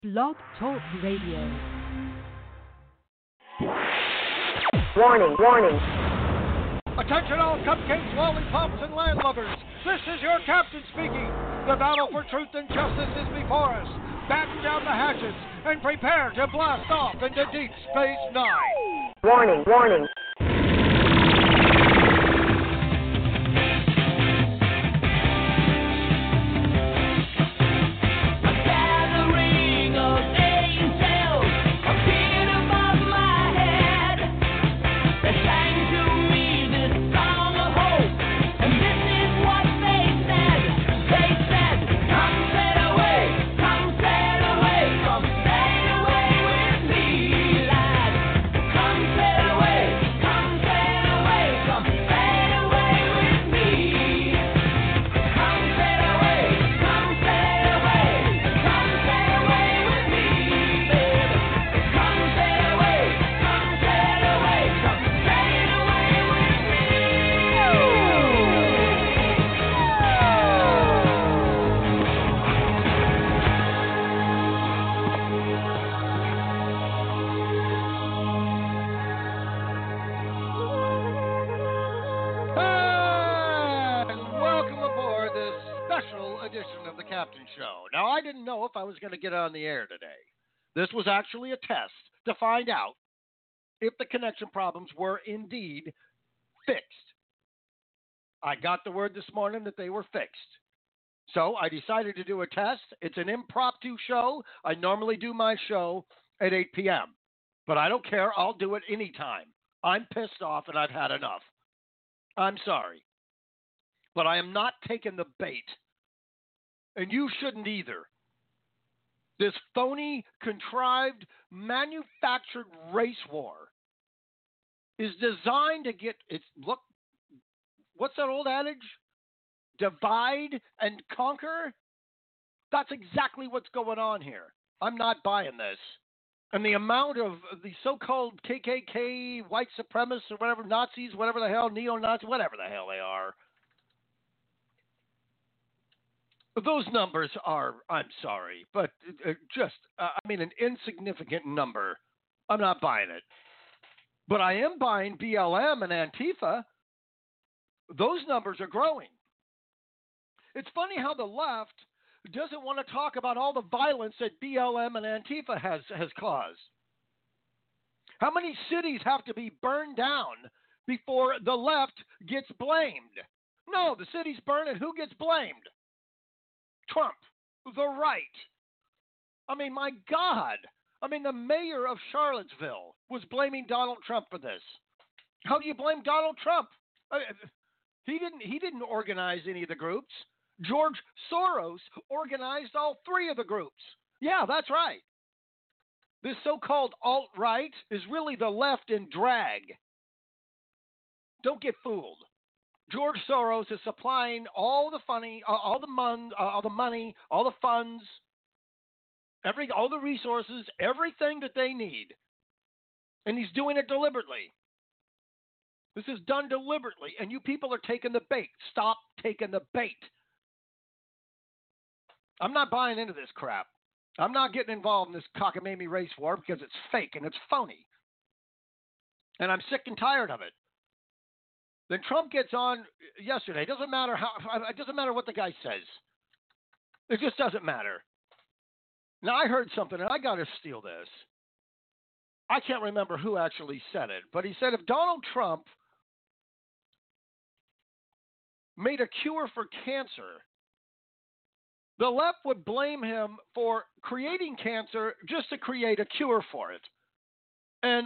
Blog Talk Radio. Warning, warning. Attention all cupcakes, lollipops, and land lovers. This is your captain speaking. The battle for truth and justice is before us. Batten down the hatches and prepare to blast off into Deep Space Nine. Warning, warning. If I was going to get on the air today. This was actually a test to find out if the connection problems were indeed fixed. I got the word this morning that they were fixed. So I decided to do a test. It's an impromptu show. I normally do my show at 8 p.m. But I don't care. I'll do it anytime. I'm pissed off and I've had enough. I'm sorry. But I am not taking the bait. And you shouldn't either. This phony, contrived, manufactured race war is designed to get it's look. What's that old adage? Divide and conquer. That's exactly what's going on here. I'm not buying this. And the amount of the so-called KKK, white supremacists, or whatever, Nazis, whatever the hell, neo-Nazis, whatever the hell they are. Those numbers are, I'm sorry, but an insignificant number. I'm not buying it. But I am buying BLM and Antifa. Those numbers are growing. It's funny how the left doesn't want to talk about all the violence that BLM and Antifa has caused. How many cities have to be burned down before the left gets blamed? No, the city's burned and who gets blamed? Trump, the right. I mean, my God. I mean, the mayor of Charlottesville was blaming Donald Trump for this. How do you blame Donald Trump? He didn't organize any of the groups. George Soros organized all three of the groups. Yeah, that's right. This so-called alt-right is really the left in drag. Don't get fooled. George Soros is supplying all the money, all the funds, all the resources, everything that they need. And he's doing it deliberately. This is done deliberately, and you people are taking the bait. Stop taking the bait. I'm not buying into this crap. I'm not getting involved in this cockamamie race war because it's fake and it's phony. And I'm sick and tired of it. Then Trump gets on yesterday. It doesn't matter what the guy says. It just doesn't matter. Now, I heard something, and I got to steal this. I can't remember who actually said it, but he said if Donald Trump made a cure for cancer, the left would blame him for creating cancer just to create a cure for it. And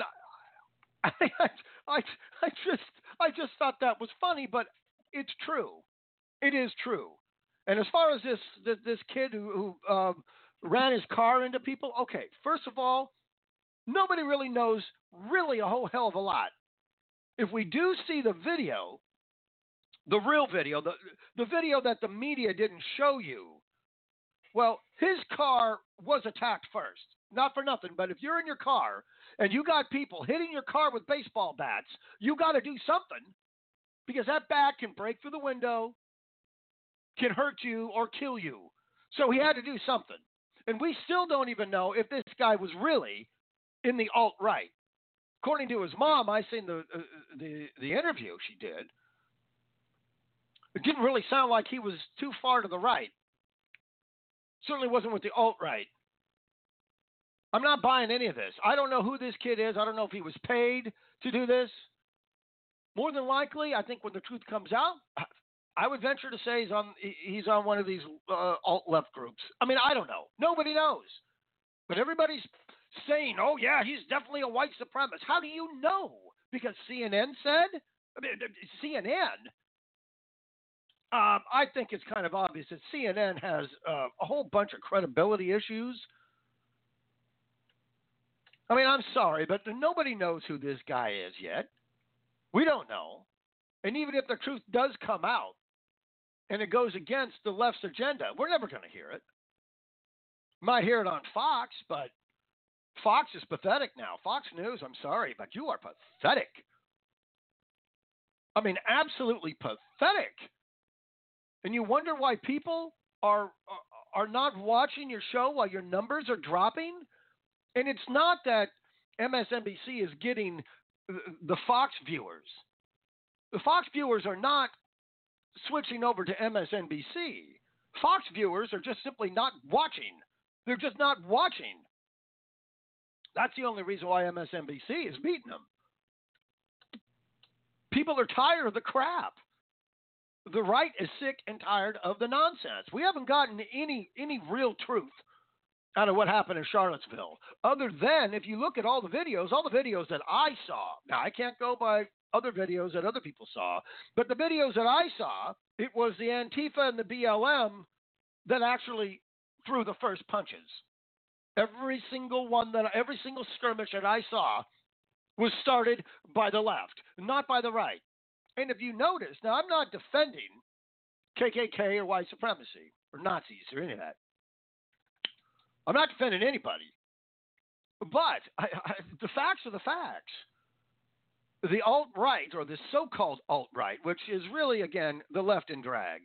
I just thought that was funny, but it's true. It is true. And as far as this kid who ran his car into people, okay, first of all, nobody really knows a whole hell of a lot. If we do see the video, the real video, the video that the media didn't show you, well, his car was attacked first. Not for nothing, but if you're in your car and you got people hitting your car with baseball bats, you got to do something because that bat can break through the window, can hurt you or kill you. So he had to do something. And we still don't even know if this guy was really in the alt-right. According to his mom, I seen the interview she did. It didn't really sound like he was too far to the right. Certainly wasn't with the alt-right. I'm not buying any of this. I don't know who this kid is. I don't know if he was paid to do this. More than likely, I think when the truth comes out, I would venture to say he's on one of these alt-left groups. I mean, I don't know. Nobody knows. But everybody's saying, oh, yeah, he's definitely a white supremacist. How do you know? Because CNN said? I mean, CNN? I think it's kind of obvious that CNN has a whole bunch of credibility issues. I mean, I'm sorry, but nobody knows who this guy is yet. We don't know. And even if the truth does come out and it goes against the left's agenda, we're never going to hear it. Might hear it on Fox, but Fox is pathetic now. Fox News, I'm sorry, but you are pathetic. I mean, absolutely pathetic. And you wonder why people are not watching your show while your numbers are dropping? And it's not that MSNBC is getting the Fox viewers. The Fox viewers are not switching over to MSNBC. Fox viewers are just simply not watching. They're just not watching. That's the only reason why MSNBC is beating them. People are tired of the crap. The right is sick and tired of the nonsense. We haven't gotten any real truth out of what happened in Charlottesville, other than if you look at all the videos that I saw. Now, I can't go by other videos that other people saw, but the videos that I saw, it was the Antifa and the BLM that actually threw the first punches. Every single skirmish that I saw was started by the left, not by the right. And if you notice, now I'm not defending KKK or white supremacy or Nazis or any of that. I'm not defending anybody. But the facts are the facts. The alt-right, or the so-called alt-right, which is really, again, the left in drag.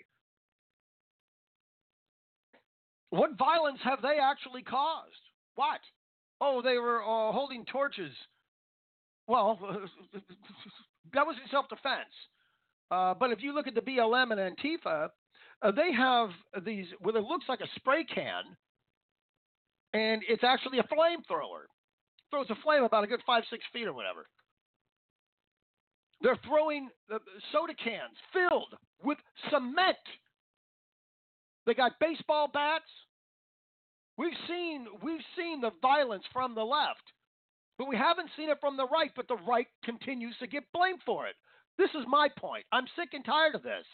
What violence have they actually caused? What? Oh, they were holding torches. Well, that was in self-defense. But if you look at the BLM and Antifa, they have these, well, it looks like a spray can, and it's actually a flamethrower. Throws a flame about a good 5-6 feet or whatever. They're throwing soda cans filled with cement. They got baseball bats. We've seen the violence from the left, but we haven't seen it from the right, but the right continues to get blamed for it. This is my point. I'm sick and tired of this.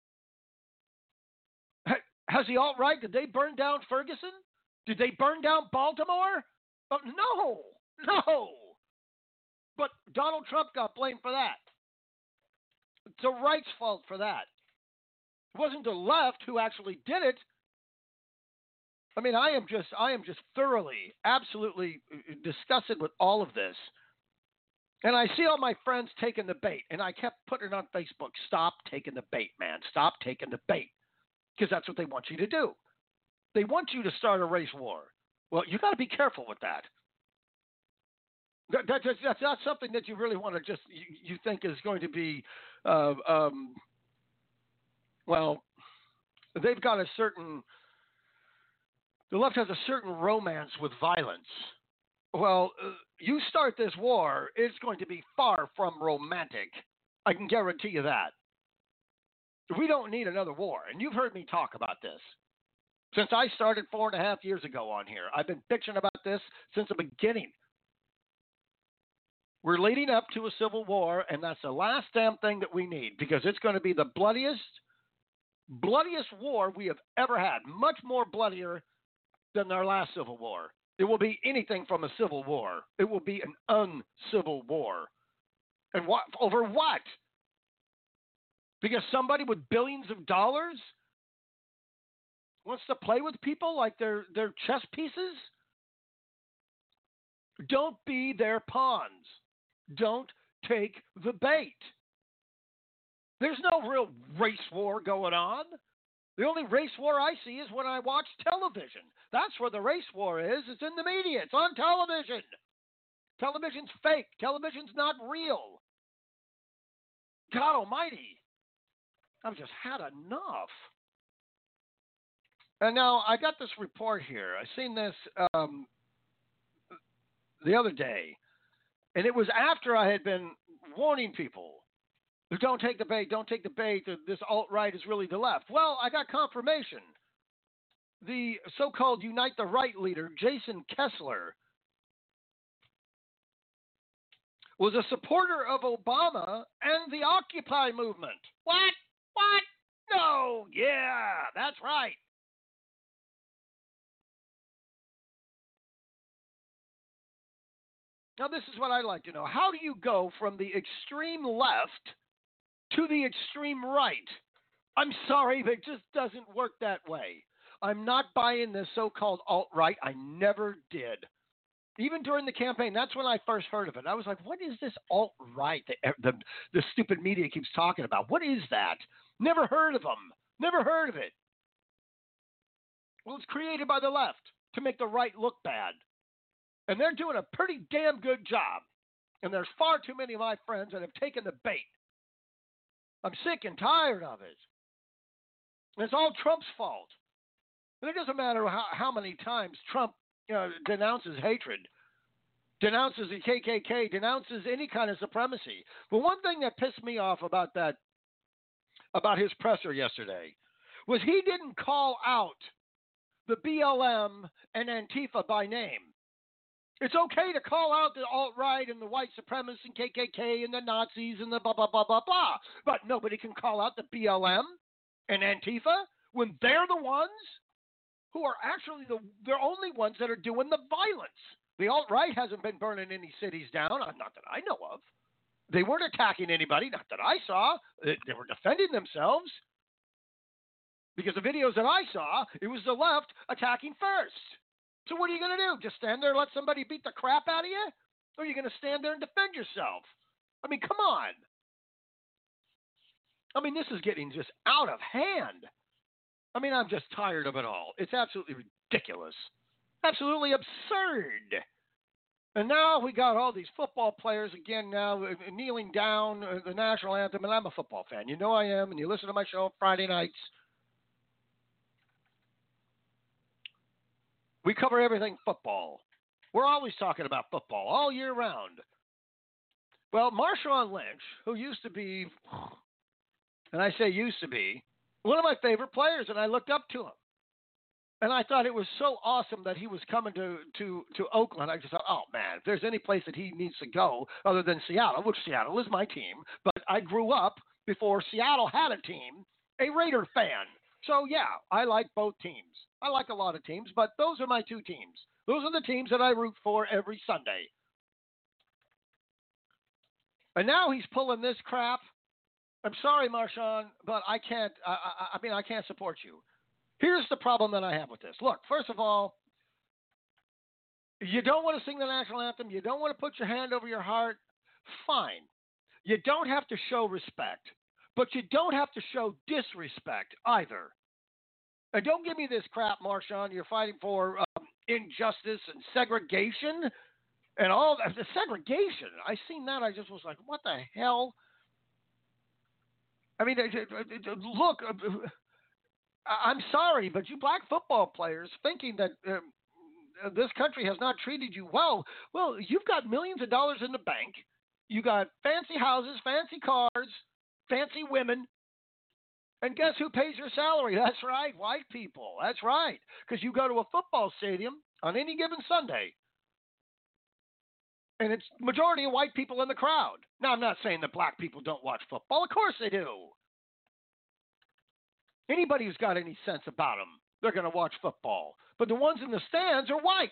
Has the alt-right, did they burn down Ferguson? Did they burn down Baltimore? No. But Donald Trump got blamed for that. It's the right's fault for that. It wasn't the left who actually did it. I mean, I am just thoroughly, absolutely disgusted with all of this. And I see all my friends taking the bait, and I kept putting it on Facebook. Stop taking the bait, man. Stop taking the bait. Because that's what they want you to do. They want you to start a race war. Well, you got to be careful with that. That's not something that you really want to just, you think is going to be, well, they've got a certain, the left has a certain romance with violence. Well, you start this war, it's going to be far from romantic. I can guarantee you that. We don't need another war. And you've heard me talk about this. Since I started 4.5 years ago on here, I've been bitching about this since the beginning. We're leading up to a civil war, and that's the last damn thing that we need, because it's going to be the bloodiest war we have ever had. Much more bloodier than our last civil war. It will be anything from a civil war. It will be an uncivil war. And what, over what? Because somebody with billions of dollars wants to play with people like they're chess pieces? Don't be their pawns. Don't take the bait. There's no real race war going on. The only race war I see is when I watch television. That's where the race war is. It's in the media. It's on television. Television's fake. Television's not real. God almighty. I've just had enough. And now I got this report here. I seen this the other day. And it was after I had been warning people. Don't take the bait, don't take the bait. This alt-right is really the left. Well, I got confirmation. The so-called Unite the Right leader, Jason Kessler, was a supporter of Obama and the Occupy movement. What? What? No. Yeah, that's right. Now, this is what I'd like to know. How do you go from the extreme left to the extreme right? I'm sorry, but it just doesn't work that way. I'm not buying this so-called alt-right. I never did. Even during the campaign, that's when I first heard of it. I was like, what is this alt-right that the stupid media keeps talking about? What is that? Never heard of them. Never heard of it. Well, it's created by the left to make the right look bad. And they're doing a pretty damn good job. And there's far too many of my friends that have taken the bait. I'm sick and tired of it. And it's all Trump's fault. And it doesn't matter how many times Trump denounces hatred, denounces the KKK, denounces any kind of supremacy. But one thing that pissed me off about his presser yesterday was he didn't call out the BLM and Antifa by name. It's okay to call out the alt-right and the white supremacists and KKK and the Nazis and the blah, blah, blah, blah, blah. But nobody can call out the BLM and Antifa when they're the ones who are actually they're only ones that are doing the violence. The alt-right hasn't been burning any cities down, not that I know of. They weren't attacking anybody, not that I saw. They were defending themselves. Because the videos that I saw, it was the left attacking first. So what are you going to do? Just stand there and let somebody beat the crap out of you? Or are you going to stand there and defend yourself? I mean, come on. I mean, this is getting just out of hand. I mean, I'm just tired of it all. It's absolutely ridiculous. Absolutely absurd. And now we got all these football players again now kneeling down the national anthem. And I'm a football fan. You know I am. And you listen to my show on Friday nights. We cover everything football. We're always talking about football all year round. Well, Marshawn Lynch, who used to be, and I say used to be, one of my favorite players, and I looked up to him. And I thought it was so awesome that he was coming to Oakland. I just thought, oh, man, if there's any place that he needs to go other than Seattle, which Seattle is my team, but I grew up before Seattle had a team, a Raider fan. So, yeah, I like both teams. I like a lot of teams, but those are my two teams. Those are the teams that I root for every Sunday. And now he's pulling this crap. I'm sorry, Marshawn, but I can't. I can't support you. Here's the problem that I have with this. Look, first of all, you don't want to sing the national anthem. You don't want to put your hand over your heart. Fine. You don't have to show respect, but you don't have to show disrespect either. And don't give me this crap, Marshawn. You're fighting for injustice and segregation and all that. The segregation. I seen that. I just was like, what the hell? I mean, look, I'm sorry, but you black football players thinking that this country has not treated you well, you've got millions of dollars in the bank. You got fancy houses, fancy cars, fancy women. And guess who pays your salary? That's right, white people. That's right. Because you go to a football stadium on any given Sunday, and it's majority of white people in the crowd. Now, I'm not saying that black people don't watch football. Of course they do. Anybody who's got any sense about them, they're going to watch football. But the ones in the stands are white.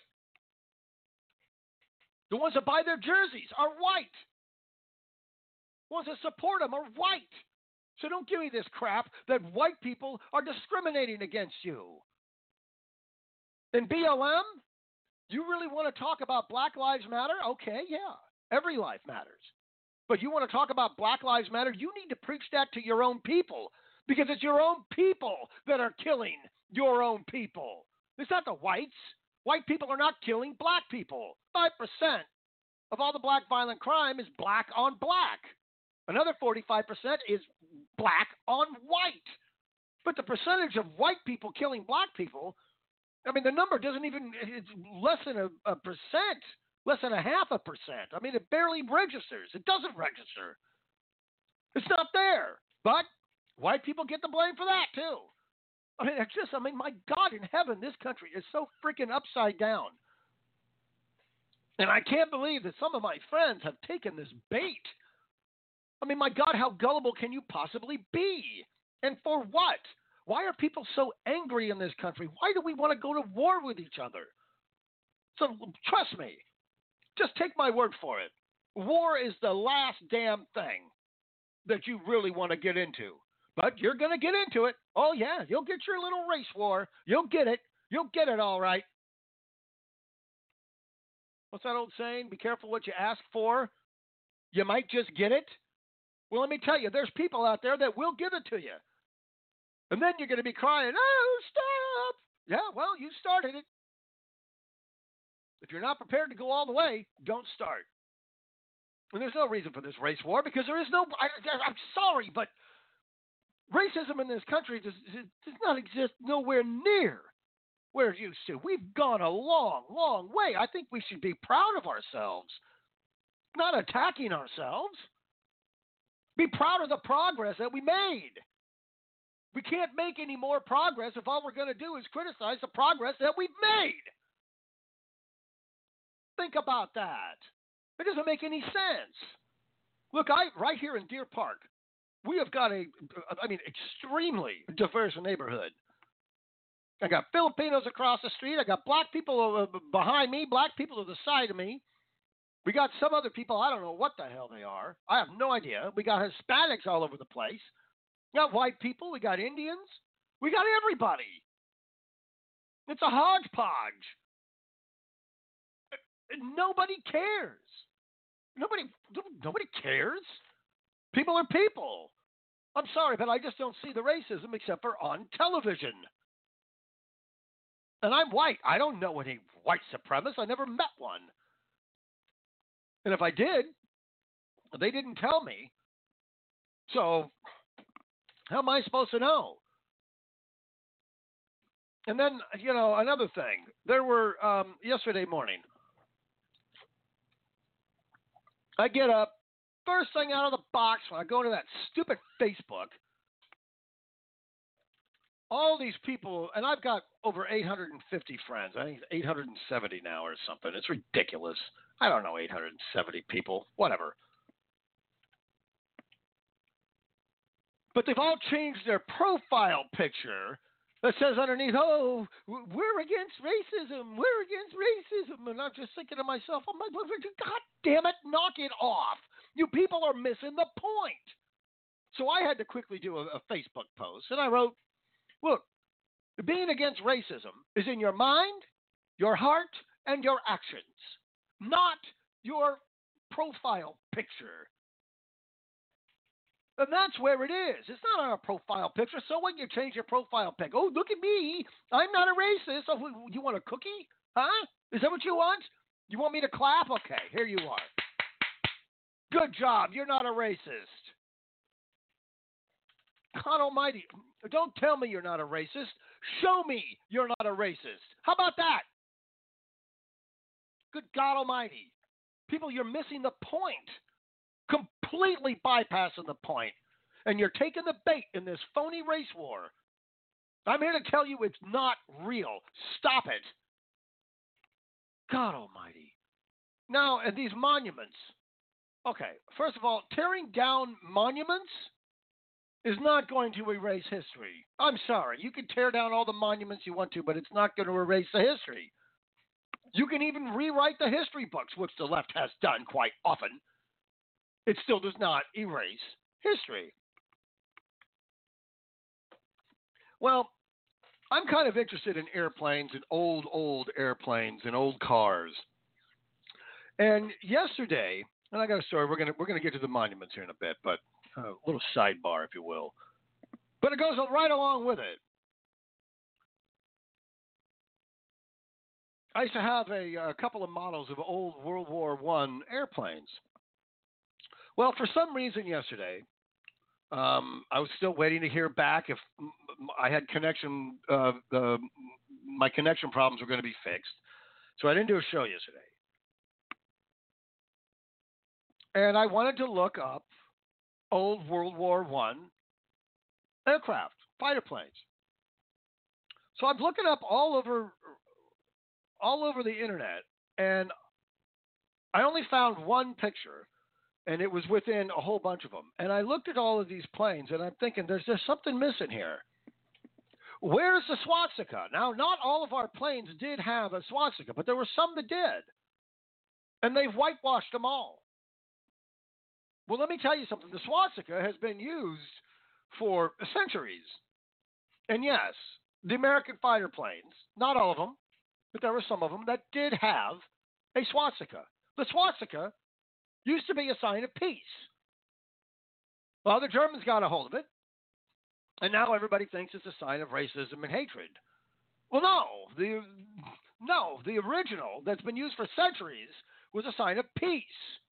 The ones that buy their jerseys are white. The ones that support them are white. So don't give me this crap that white people are discriminating against you. And BLM, you really want to talk about Black Lives Matter? Okay, yeah. Every life matters. But you want to talk about Black Lives Matter? You need to preach that to your own people. because it's your own people that are killing your own people. It's not the whites. White people are not killing black people. 5% of all the black violent crime is black on black. Another 45% is black on white. But the percentage of white people killing black people, I mean, the number doesn't even, it's less than a percent, less than 0.5%. I mean, it barely registers. It doesn't register. It's not there. But white people get the blame for that, too. I mean, it's just, my God in heaven, this country is so freaking upside down. And I can't believe that some of my friends have taken this bait. I mean, my God, how gullible can you possibly be? And for what? Why are people so angry in this country? Why do we want to go to war with each other? So trust me. Just take my word for it. War is the last damn thing that you really want to get into. But you're going to get into it. Oh, yeah, you'll get your little race war. You'll get it. You'll get it all right. What's that old saying? Be careful what you ask for. You might just get it. Well, let me tell you, there's people out there that will give it to you. And then you're going to be crying, oh, stop. Yeah, well, you started it. If you're not prepared to go all the way, don't start. And there's no reason for this race war because there is no, I'm sorry, but racism in this country does not exist nowhere near where it used to. We've gone a long, long way. I think we should be proud of ourselves, not attacking ourselves. Be proud of the progress that we made. We can't make any more progress if all we're going to do is criticize the progress that we've made. Think about that. It doesn't make any sense. Look, right here in Deer Park, we have got extremely diverse neighborhood. I got Filipinos across the street. I got black people behind me, black people to the side of me. We got some other people, I don't know what the hell they are. I have no idea. We got Hispanics all over the place. We got white people. We got Indians. We got everybody. It's a hodgepodge. Nobody cares. Nobody cares. People are people. I'm sorry, but I just don't see the racism except for on television. And I'm white. I don't know any white supremacists. I never met one. And if I did, they didn't tell me. So how am I supposed to know? And then, another thing. There were, yesterday morning, I get up, first thing out of the box when I go to that stupid Facebook, all these people, and I've got over 850 friends. I think 870 now or something. It's ridiculous. I don't know, 870 people, whatever. But they've all changed their profile picture that says underneath, oh, we're against racism. We're against racism. And I'm just thinking to myself, oh my God damn it, knock it off. You people are missing the point. So I had to quickly do a Facebook post. And I wrote, look, being against racism is in your mind, your heart, and your actions, not your profile picture. And that's where it is. It's not on a profile picture. So when you change your profile pic, oh, look at me. I'm not a racist. Oh, you want a cookie? Huh? Is that what you want? You want me to clap? Okay, here you are. Good job. You're not a racist. God almighty. Don't tell me you're not a racist. Show me you're not a racist. How about that? Good God almighty. People, you're missing the point. Completely bypassing the point. And you're taking the bait in this phony race war. I'm here to tell you it's not real. Stop it. God almighty. Now, and these monuments. Okay, first of all, tearing down monuments is not going to erase history. I'm sorry. You can tear down all the monuments you want to, but it's not going to erase the history. You can even rewrite the history books, which the left has done quite often. It still does not erase history. Well, I'm kind of interested in airplanes and old airplanes and old cars. And yesterday, and I got a story. We're gonna get to the monuments here in a bit, but a little sidebar, if you will. But it goes right along with it. I used to have a couple of models of old World War I airplanes. Well, for some reason yesterday, I was still waiting to hear back if I had connection. My connection problems were going to be fixed, so I didn't do a show yesterday. And I wanted to look up old World War I aircraft, fighter planes. So I'm looking up all over the internet, and I only found one picture, and it was within a whole bunch of them. And I looked at all of these planes, and I'm thinking, there's just something missing here. Where's the swastika? Now, not all of our planes did have a swastika, but there were some that did. And they've whitewashed them all. Well, let me tell you something. The swastika has been used for centuries. And yes, the American fighter planes, not all of them, but there were some of them that did have a swastika. The swastika used to be a sign of peace. Well, the Germans got a hold of it, and now everybody thinks it's a sign of racism and hatred. Well, no, the original that's been used for centuries was a sign of peace.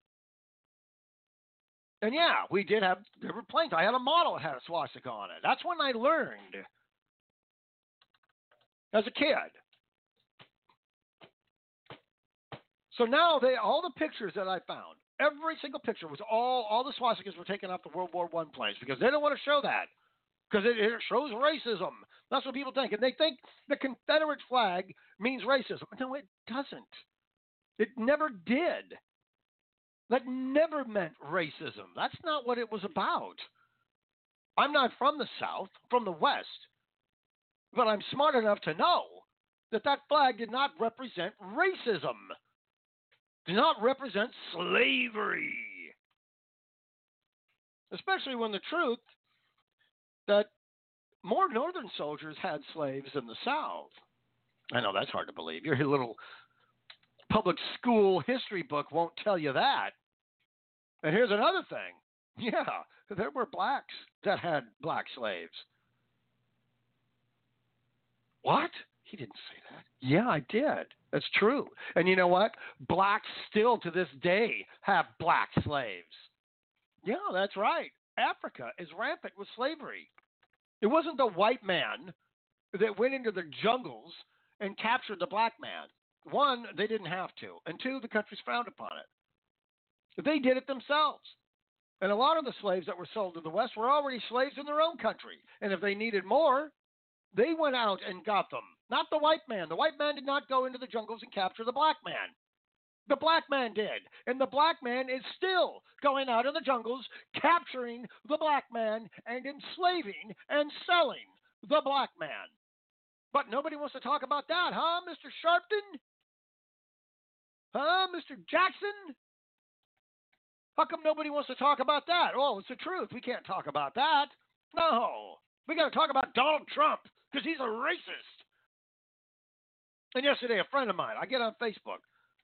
And yeah, there were planes. I had a model that had a swastika on it. That's when I learned as a kid. So now all the pictures that I found, every single picture was all the swastikas were taken off the World War I planes because they don't want to show that because it shows racism. That's what people think. And they think the Confederate flag means racism. No, it doesn't. It never did. That never meant racism. That's not what it was about. I'm not from the South, from the West, but I'm smart enough to know that flag did not represent racism, did not represent slavery. Especially when the truth that more Northern soldiers had slaves than the South. I know that's hard to believe. Your little public school history book won't tell you that. And here's another thing. Yeah, there were blacks that had black slaves. What? He didn't say that. Yeah, I did. That's true. And you know what? Blacks still to this day have black slaves. Yeah, that's right. Africa is rampant with slavery. It wasn't the white man that went into the jungles and captured the black man. One, they didn't have to. And two, the country's frowned upon it. They did it themselves. And a lot of the slaves that were sold to the West were already slaves in their own country. And if they needed more, they went out and got them. Not the white man. The white man did not go into the jungles and capture the black man. The black man did. And the black man is still going out in the jungles, capturing the black man and enslaving and selling the black man. But nobody wants to talk about that, huh, Mr. Sharpton? Huh, Mr. Jackson? How come nobody wants to talk about that? Oh, it's the truth. We can't talk about that. No. We got to talk about Donald Trump because he's a racist. And yesterday, a friend of mine, I get on Facebook.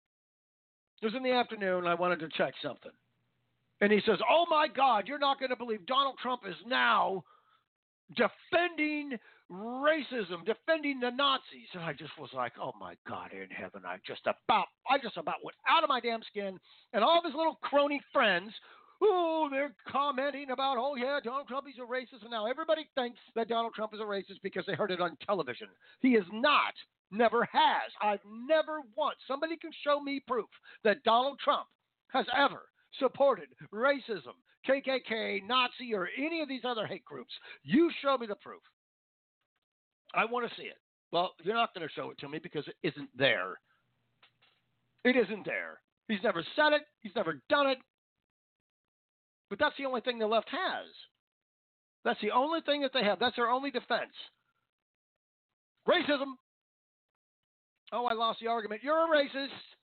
It was in the afternoon. I wanted to check something. And he says, oh, my God, you're not going to believe Donald Trump is now defending racism, defending the Nazis. And I just was like, oh, my God in heaven. I just about went out of my damn skin. And all of his little crony friends, they're commenting about, oh, yeah, Donald Trump, he's a racist. And now everybody thinks that Donald Trump is a racist because they heard it on television. He is not. Never has. I've never once. Somebody can show me proof that Donald Trump has ever supported racism, KKK, Nazi, or any of these other hate groups. You show me the proof. I want to see it. Well, you're not going to show it to me because it isn't there. It isn't there. He's never said it. He's never done it. But that's the only thing the left has. That's the only thing that they have. That's their only defense. Racism. Oh, I lost the argument. You're a racist.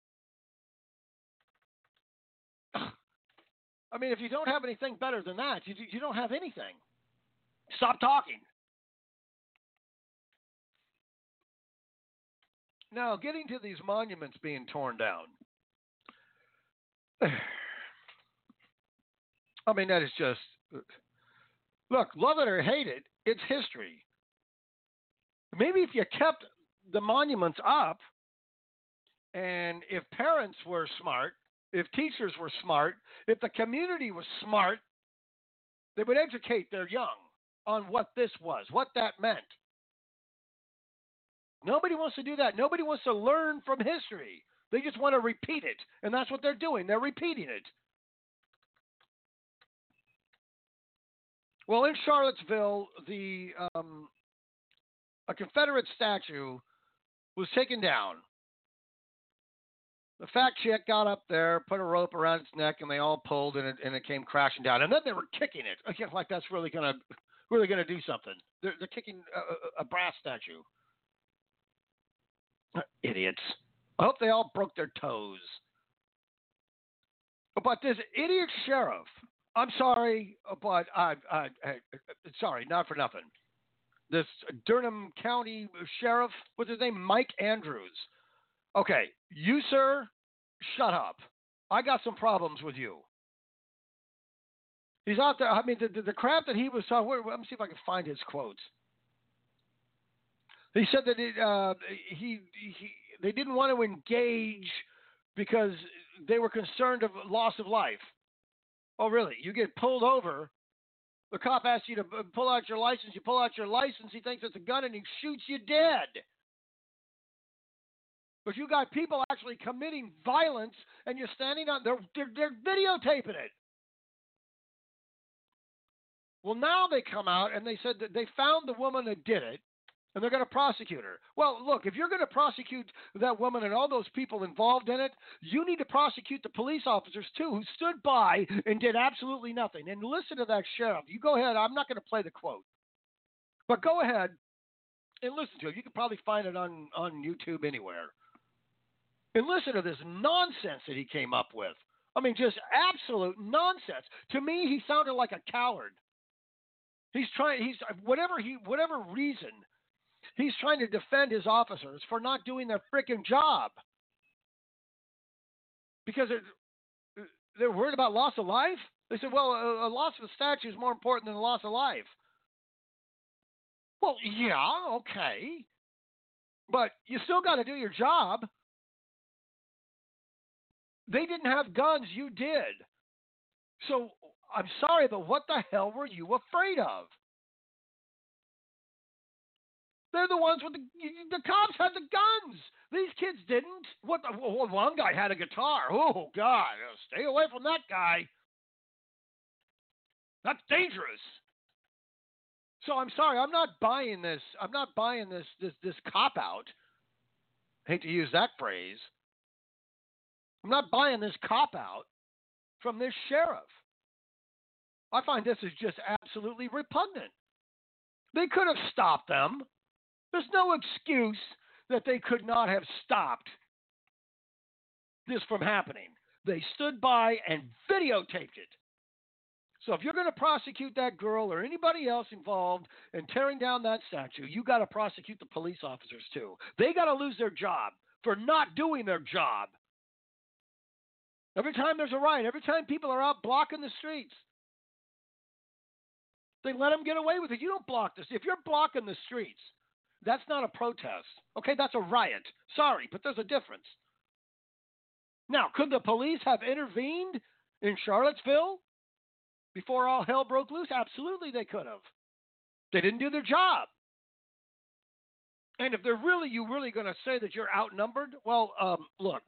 I mean, if you don't have anything better than that, you don't have anything. Stop talking. Now, getting to these monuments being torn down. I mean, that is just Look, love it or hate it, it's history. Maybe if you kept the monuments up, and if parents were smart, if teachers were smart, if the community was smart, they would educate their young on what this was, what that meant. Nobody wants to do that. Nobody wants to learn from history. They just want to repeat it, and that's what they're doing. They're repeating it. Well, in Charlottesville, a Confederate statue was taken down. The fat chick got up there, put a rope around its neck, and they all pulled, and it came crashing down. And then they were kicking it. I guess like that's really gonna do something. They're kicking a brass statue. Idiots. I hope they all broke their toes. But this idiot sheriff, I'm sorry, but sorry, not for nothing. This Durham County sheriff, what's his name? Mike Andrews. Okay, you, sir, shut up. I got some problems with you. He's out there. I mean, the crap that he was talking. Let me see if I can find his quotes. He said that they didn't want to engage because they were concerned of loss of life. Oh, really? You get pulled over. The cop asks you to pull out your license. You pull out your license. He thinks it's a gun and he shoots you dead. But you got people actually committing violence, and you're standing on. They're videotaping it. Well, now they come out and they said that they found the woman that did it, and they're going to prosecute her. Well, look, if you're going to prosecute that woman and all those people involved in it, you need to prosecute the police officers, too, who stood by and did absolutely nothing. And listen to that sheriff. You go ahead. I'm not going to play the quote. But go ahead and listen to it. You can probably find it on YouTube anywhere. And listen to this nonsense that he came up with. I mean, just absolute nonsense. To me, he sounded like a coward. Whatever reason, he's trying to defend his officers for not doing their freaking job. Because they're worried about loss of life? They said, well, a loss of a statue is more important than a loss of life. Well, yeah, okay. But you still got to do your job. They didn't have guns, you did. So, I'm sorry, but what the hell were you afraid of? They're the ones with the cops had the guns. These kids didn't. One guy had a guitar. Oh, God, stay away from that guy. That's dangerous. So I'm sorry, I'm not buying this. I'm not buying this cop out. Hate to use that phrase. I'm not buying this cop-out from this sheriff. I find this is just absolutely repugnant. They could have stopped them. There's no excuse that they could not have stopped this from happening. They stood by and videotaped it. So if you're going to prosecute that girl or anybody else involved in tearing down that statue, you got to prosecute the police officers too. They got to lose their job for not doing their job. Every time there's a riot, every time people are out blocking the streets, they let them get away with it. You don't block this. If you're blocking the streets, that's not a protest. Okay, that's a riot. Sorry, but there's a difference. Now, could the police have intervened in Charlottesville before all hell broke loose? Absolutely, they could have. They didn't do their job. And if you really going to say that you're outnumbered, well, look.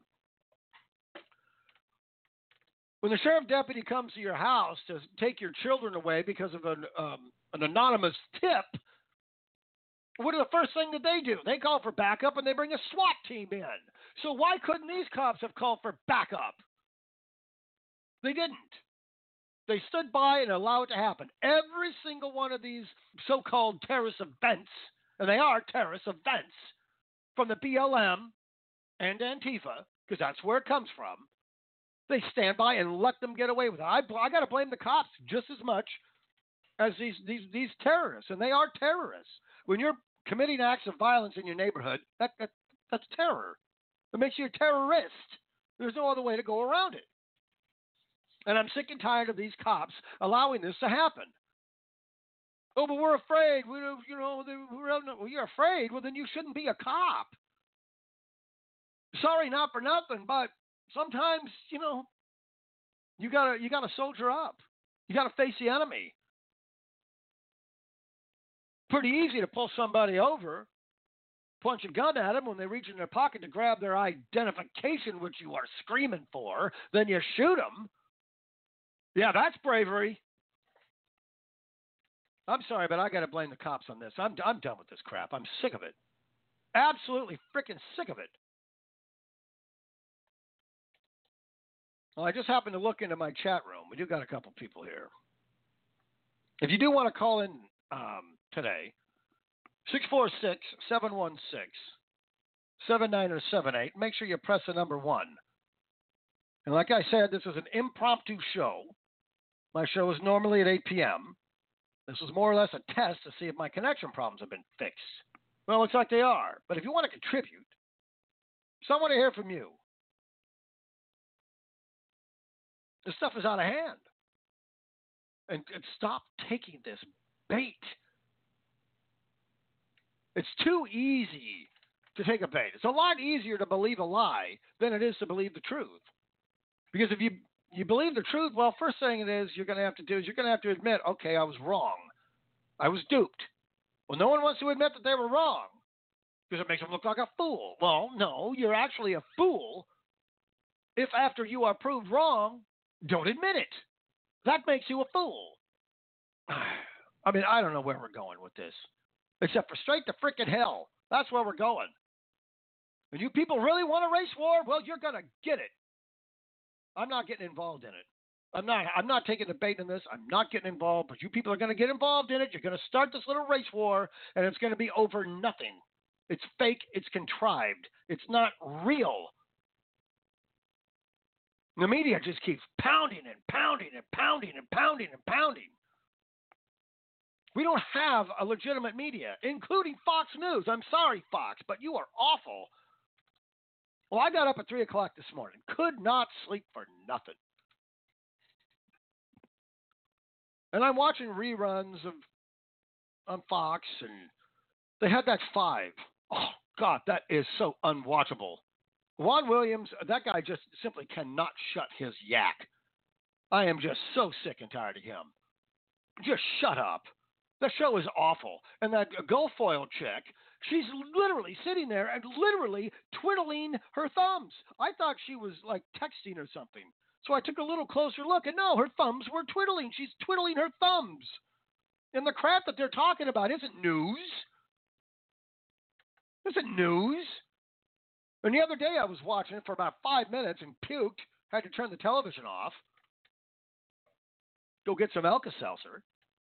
When the sheriff deputy comes to your house to take your children away because of an anonymous tip, what is the first thing that they do? They call for backup and they bring a SWAT team in. So why couldn't these cops have called for backup? They didn't. They stood by and allowed it to happen. Every single one of these so-called terrorist events, and they are terrorist events, from the BLM and Antifa, because that's where it comes from, they stand by and let them get away with it. I got to blame the cops just as much as these terrorists, and they are terrorists. When you're committing acts of violence in your neighborhood, that's terror. It makes you a terrorist. There's no other way to go around it. And I'm sick and tired of these cops allowing this to happen. Oh, but we're afraid. We don't, we're out. Well, you're afraid. Well, then you shouldn't be a cop. Sorry, not for nothing, but sometimes, you gotta soldier up. You gotta face the enemy. Pretty easy to pull somebody over, punch a gun at them when they reach in their pocket to grab their identification, which you are screaming for. Then you shoot them. Yeah, that's bravery. I'm sorry, but I got to blame the cops on this. I'm done with this crap. I'm sick of it. Absolutely freaking sick of it. Well, I just happened to look into my chat room. We do got a couple people here. If you do want to call in today, 646-716-7978. Make sure you press the number 1. And like I said, this is an impromptu show. My show is normally at 8 p.m. This was more or less a test to see if my connection problems have been fixed. Well, it looks like they are. But if you want to contribute, so I want to hear from you. This stuff is out of hand. And stop taking this bait. It's too easy to take a bait. It's a lot easier to believe a lie than it is to believe the truth. Because if you believe the truth, well, first thing it is you're going to have to do is you're going to have to admit, okay, I was wrong. I was duped. Well, no one wants to admit that they were wrong because it makes them look like a fool. Well, no, you're actually a fool if after you are proved wrong, don't admit it. That makes you a fool. I mean, I don't know where we're going with this, except for straight to frickin' hell. That's where we're going. And you people really want a race war? Well, you're going to get it. I'm not getting involved in it. I'm not taking the bait in this. I'm not getting involved, but you people are going to get involved in it. You're going to start this little race war, and it's going to be over nothing. It's fake. It's contrived. It's not real. The media just keeps pounding and pounding and pounding and pounding and pounding. We don't have a legitimate media, including Fox News. I'm sorry, Fox, but you are awful. Well, I got up at 3 o'clock this morning. Could not sleep for nothing. And I'm watching reruns on Fox, and they had that 5. Oh, God, that is so unwatchable. Juan Williams, that guy just simply cannot shut his yak. I am just so sick and tired of him. Just shut up. The show is awful. And that Guilfoyle chick, she's literally sitting there and literally twiddling her thumbs. I thought she was like texting or something. So I took a little closer look, and no, her thumbs were twiddling. She's twiddling her thumbs. And the crap that they're talking about isn't news. Isn't news. And the other day I was watching it for about 5 minutes and puked. Had to turn the television off. Go get some Alka-Seltzer.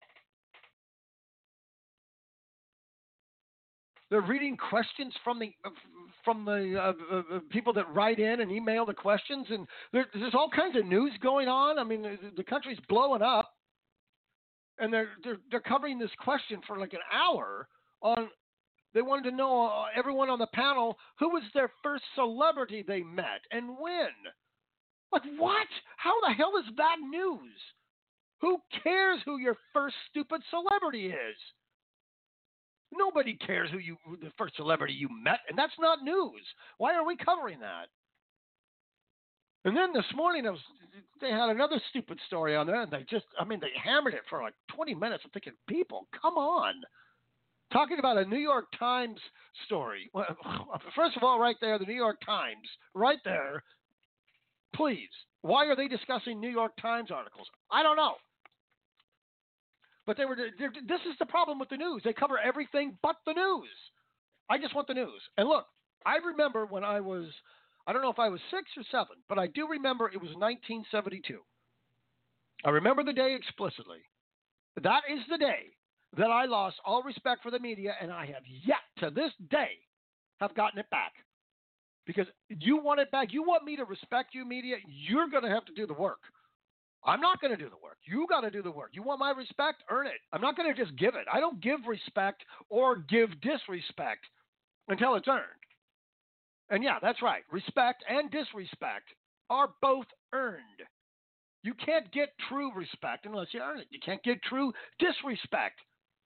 They're reading questions from the people that write in and email the questions, and there's all kinds of news going on. I mean, the country's blowing up, and they're covering this question for like an hour on. They wanted to know, everyone on the panel, who was their first celebrity they met and when. Like, what? How the hell is that news? Who cares who your first stupid celebrity is? Nobody cares who the first celebrity you met, and that's not news. Why are we covering that? And then this morning, they had another stupid story on there, and they hammered it for like 20 minutes. I'm thinking, people, come on. Talking about a New York Times story. Well, first of all, right there, the New York Times, right there. Please, why are they discussing New York Times articles? I don't know. But this is the problem with the news. They cover everything but the news. I just want the news. And look, I remember when I don't know if I was 6 or 7, but I do remember it was 1972. I remember the day explicitly. That is the day that I lost all respect for the media, and I have yet to this day have gotten it back. Because you want it back. You want me to respect you, media, you're going to have to do the work. I'm not going to do the work. You got to do the work. You want my respect? Earn it. I'm not going to just give it. I don't give respect or give disrespect until it's earned. And yeah, that's right. Respect and disrespect are both earned. You can't get true respect unless you earn it. You can't get true disrespect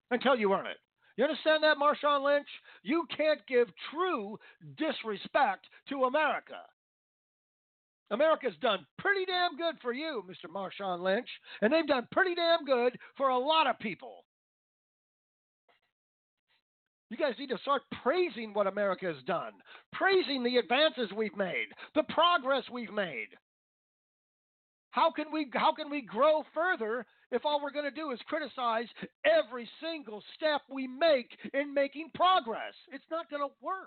until you earn it. You understand that, Marshawn Lynch? You can't give true disrespect to America. America's done pretty damn good for you, Mr. Marshawn Lynch, and they've done pretty damn good for a lot of people. You guys need to start praising what America has done, praising the advances we've made, the progress we've made. How can we grow further if all we're going to do is criticize every single step we make in making progress? It's not going to work.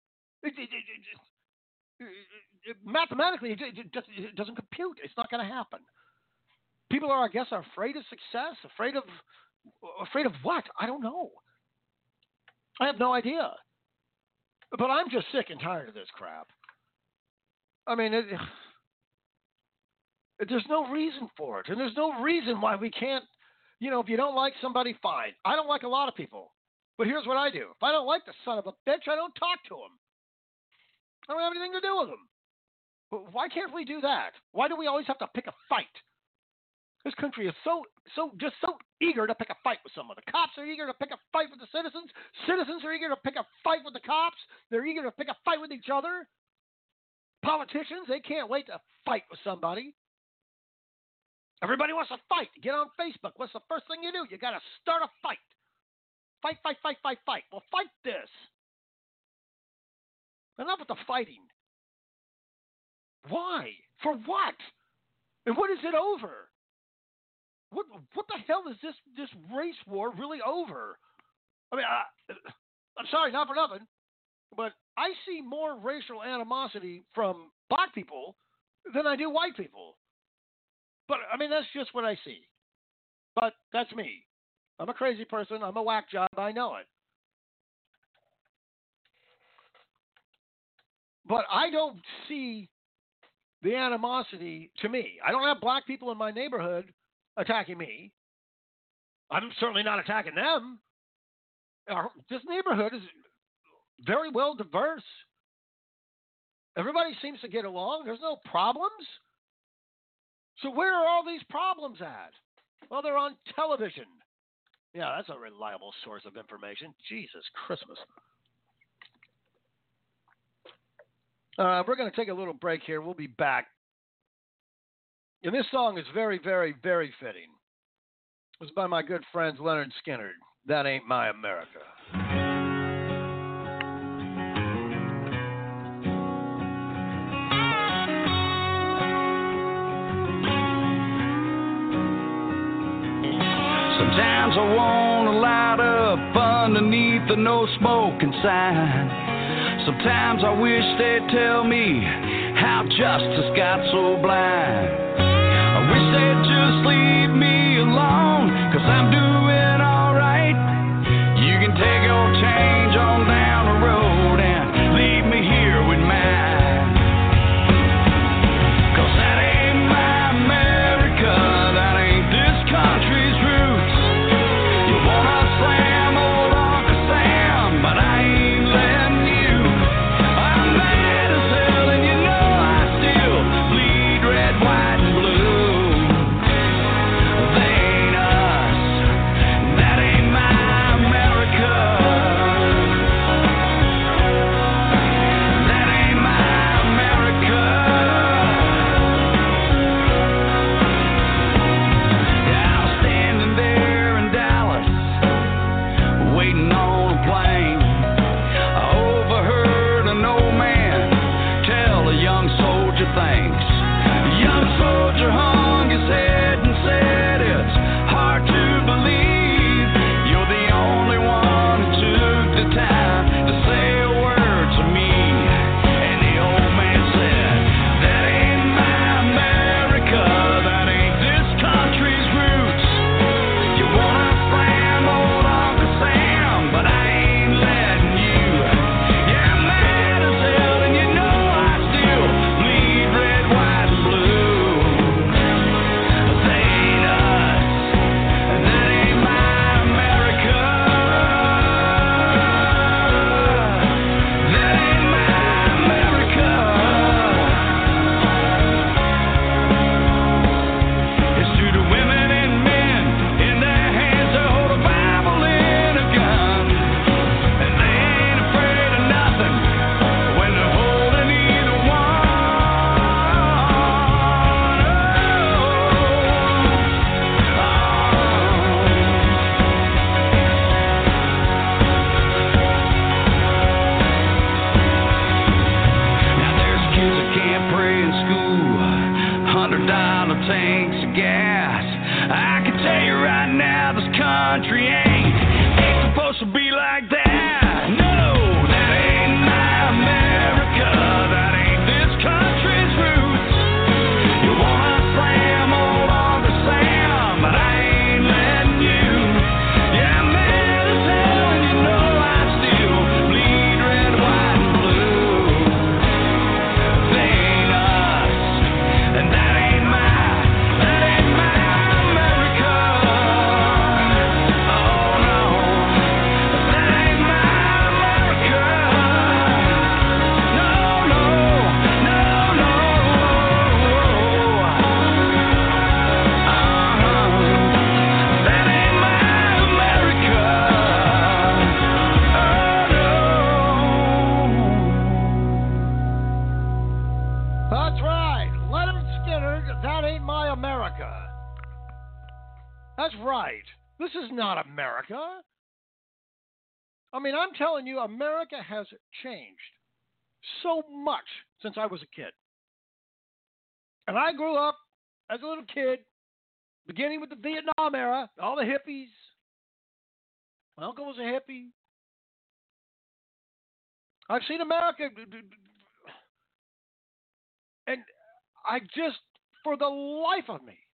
Mathematically, it doesn't compute. It's not going to happen. People are, I guess, afraid of success, afraid of what? I don't know. I have no idea. But I'm just sick and tired of this crap. I mean, there's no reason for it. And there's no reason why we can't, if you don't like somebody, fine. I don't like a lot of people. But here's what I do. If I don't like the son of a bitch, I don't talk to him. I don't have anything to do with him. But why can't we do that? Why do we always have to pick a fight? This country is so eager to pick a fight with someone. The cops are eager to pick a fight with the citizens. Citizens are eager to pick a fight with the cops. They're eager to pick a fight with each other. Politicians, they can't wait to fight with somebody. Everybody wants to fight. Get on Facebook. What's the first thing you do? You got to start a fight. Fight. Well, fight this. Enough with the fighting. Why? For what? And what is it over? What the hell is this race war really over? I mean, I'm sorry, not for nothing, but I see more racial animosity from black people than I do white people. But, I mean, that's just what I see. But that's me. I'm a crazy person. I'm a whack job. I know it. But I don't see the animosity to me. I don't have black people in my neighborhood attacking me. I'm certainly not attacking them. This neighborhood is very well diverse. Everybody seems to get along. There's no problems. So where are all these problems at? Well, they're on television. Yeah, that's a reliable source of information. Jesus Christmas. We're going to take a little break here. We'll be back. And this song is very, very, very fitting. It was by my good friends Leonard Skinner. That Ain't My America. Sometimes I want to light up underneath the no smoking sign. Sometimes I wish they'd tell me how justice got so blind. I wish they'd just leave me alone, 'cause I'm doing alright. You can take your change on down the road and leave me here with mine. 'Cause that ain't my America, that ain't this country's roots. You wanna slam old Uncle Sam, but I ain't letting you. I'm mad as hell and you know I still bleed red. country ain't supposed to be like that. No, that ain't my America. That ain't this country's roots. You wanna slam old Uncle Sam, but I ain't letting you. Yeah, I'm mad as hell, and you know I still bleed red, white, and blue. They ain't us, and that ain't my America. Oh no, that ain't my America. No, no, no, no. That ain't my America. Oh no. That's right. Leonard Skinner, that ain't my America. That's right. This is not America. I mean, I'm telling you, America has changed so much since I was a kid. And I grew up as a little kid, beginning with the Vietnam era, all the hippies. My uncle was a hippie. I've seen America, and I just, for the life of me,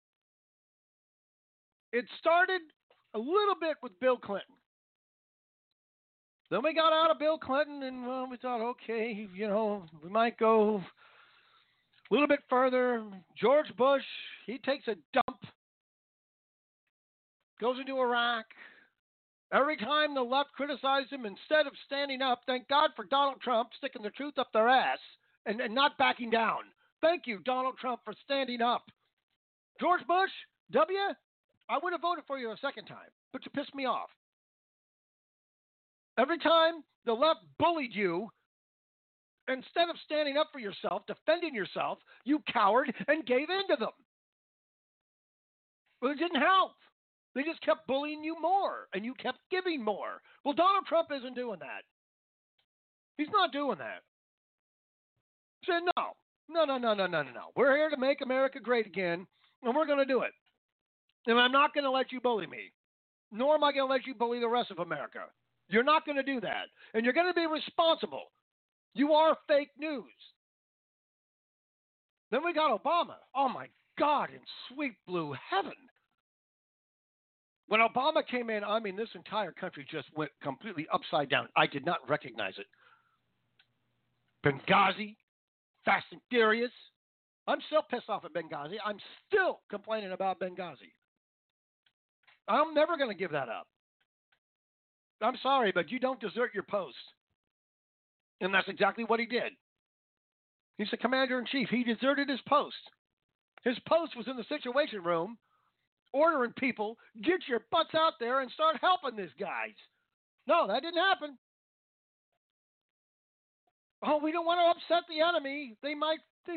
it started a little bit with Bill Clinton. Then we got out of Bill Clinton, and well, we thought, okay, we might go a little bit further. George Bush, he takes a dump, goes into Iraq. Every time the left criticized him, instead of standing up, thank God for Donald Trump sticking the truth up their ass and not backing down. Thank you, Donald Trump, for standing up. George Bush, W, I would have voted for you a second time, but you pissed me off. Every time the left bullied you, instead of standing up for yourself, defending yourself, you cowered and gave in to them. Well, it didn't help. They just kept bullying you more, and you kept giving more. Well, Donald Trump isn't doing that. He's not doing that. He said, no. We're here to make America great again, and we're going to do it. And I'm not going to let you bully me, nor am I going to let you bully the rest of America. You're not going to do that, and you're going to be responsible. You are fake news. Then we got Obama. Oh, my God, in sweet blue heaven. When Obama came in, I mean, this entire country just went completely upside down. I did not recognize it. Benghazi, Fast and Furious. I'm still pissed off at Benghazi. I'm still complaining about Benghazi. I'm never going to give that up. I'm sorry, but you don't desert your post. And that's exactly what he did. He's the commander-in-chief. He deserted his post. His post was in the Situation Room, ordering people, get your butts out there and start helping these guys. No, that didn't happen. Oh, we don't want to upset the enemy. They might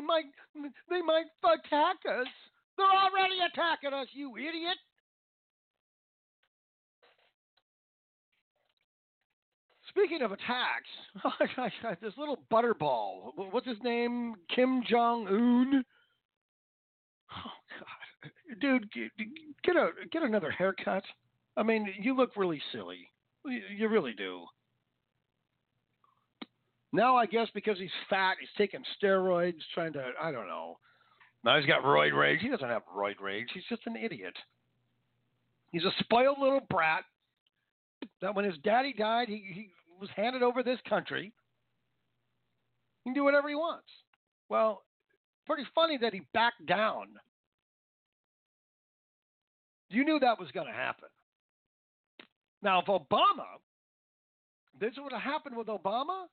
attack us. They're already attacking us, you idiot. Speaking of attacks, oh my gosh, this little butterball, what's his name? Kim Jong-un? Oh, God. Dude, get another haircut. I mean, you look really silly. You really do. Now, I guess because he's fat, he's taking steroids, trying to, I don't know. Now he's got roid rage. He doesn't have roid rage. He's just an idiot. He's a spoiled little brat that when his daddy died, he was handed over this country. He can do whatever he wants. Well, pretty funny that he backed down. You knew that was going to happen. Now, if this would have happened with Obama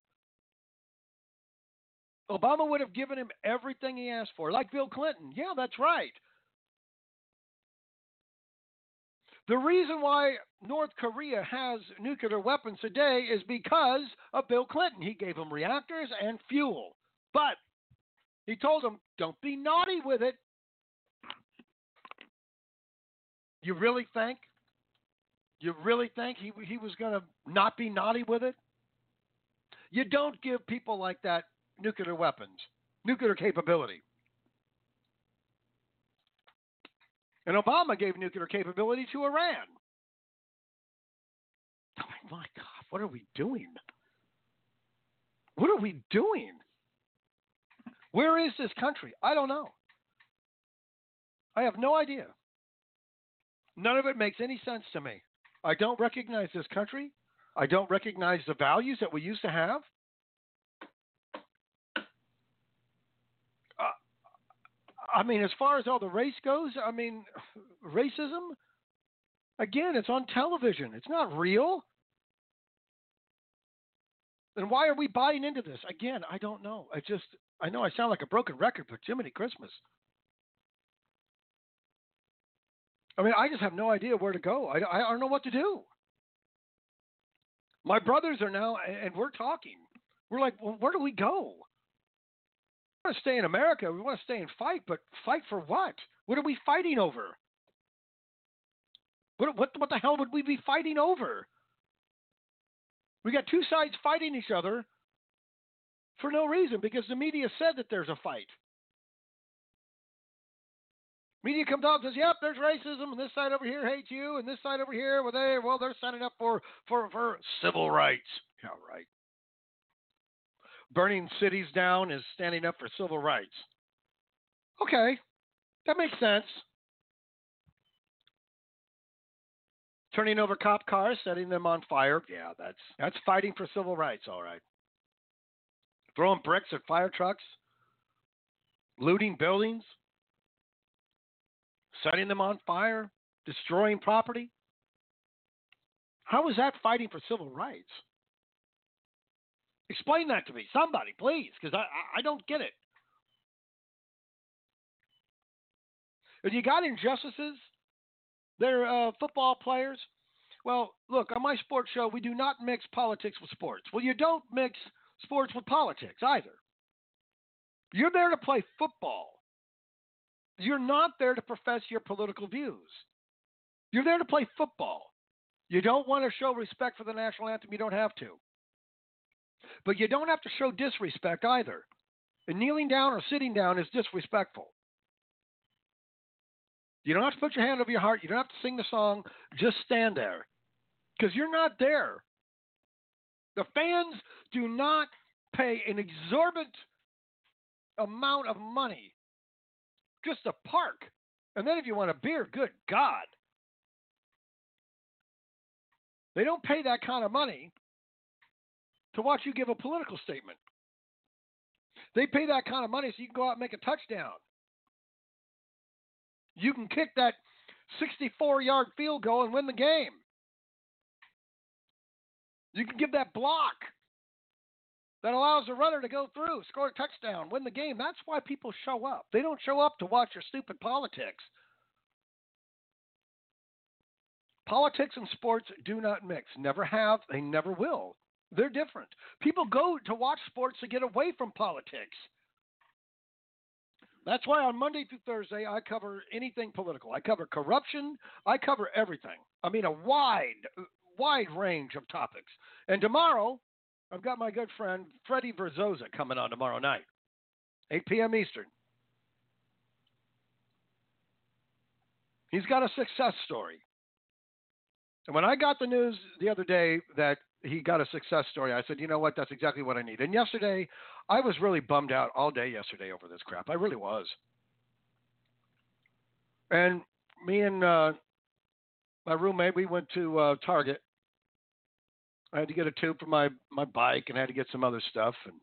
would have given him everything he asked for, like Bill Clinton. Yeah, that's right. The reason why North Korea has nuclear weapons today is because of Bill Clinton. He gave them reactors and fuel. But he told them, don't be naughty with it. You really think he was going to not be naughty with it? You don't give people like that nuclear weapons, nuclear capability. And Obama gave nuclear capability to Iran. Oh, my God, what are we doing? What are we doing? Where is this country? I don't know. I have no idea. None of it makes any sense to me. I don't recognize this country. I don't recognize the values that we used to have. I mean, as far as all the race goes, I mean, racism, again, it's on television. It's not real. Then why are we buying into this? Again, I don't know. I know I sound like a broken record, but Jiminy Christmas. I mean, I just have no idea where to go. I don't know what to do. My brothers are now, and we're talking. We're like, well, where do we go? We want to stay in America. We want to stay and fight, but fight for what? What are we fighting over? What the hell would we be fighting over? We got two sides fighting each other for no reason because the media said that there's a fight. Media comes out and says, yep, there's racism, and this side over here hates you, and this side over here, they're signing up for civil rights. Yeah, right. Burning cities down is standing up for civil rights. Okay, that makes sense. Turning over cop cars, setting them on fire. Yeah, that's fighting for civil rights, all right. Throwing bricks at fire trucks, looting buildings, setting them on fire, destroying property. How is that fighting for civil rights? Explain that to me, somebody, please, because I don't get it. And you got injustices. They're football players. Well, look, on my sports show, we do not mix politics with sports. Well, you don't mix sports with politics either. You're there to play football. You're not there to profess your political views. You're there to play football. You don't want to show respect for the national anthem, you don't have to. But you don't have to show disrespect either. And kneeling down or sitting down is disrespectful. You don't have to put your hand over your heart. You don't have to sing the song. Just stand there. Because you're not there. The fans do not pay an exorbitant amount of money just to park. And then if you want a beer, good God. They don't pay that kind of money to watch you give a political statement. They pay that kind of money so you can go out and make a touchdown. You can kick that 64-yard field goal and win the game. You can give that block that allows the runner to go through, score a touchdown, win the game. That's why people show up. They don't show up to watch your stupid politics. Politics and sports do not mix. Never have. They never will. They're different. People go to watch sports to get away from politics. That's why on Monday through Thursday, I cover anything political. I cover corruption. I cover everything. I mean, a wide range of topics. And tomorrow, I've got my good friend Freddie Verzosa coming on tomorrow night, 8 p.m. Eastern. He's got a success story. And when I got the news the other day that he got a success story, I said, you know what, that's exactly what I need. And yesterday, I was really bummed out all day yesterday over this crap. I really was. And me and my roommate, we went to Target. I had to get a tube for my bike and I had to get some other stuff. And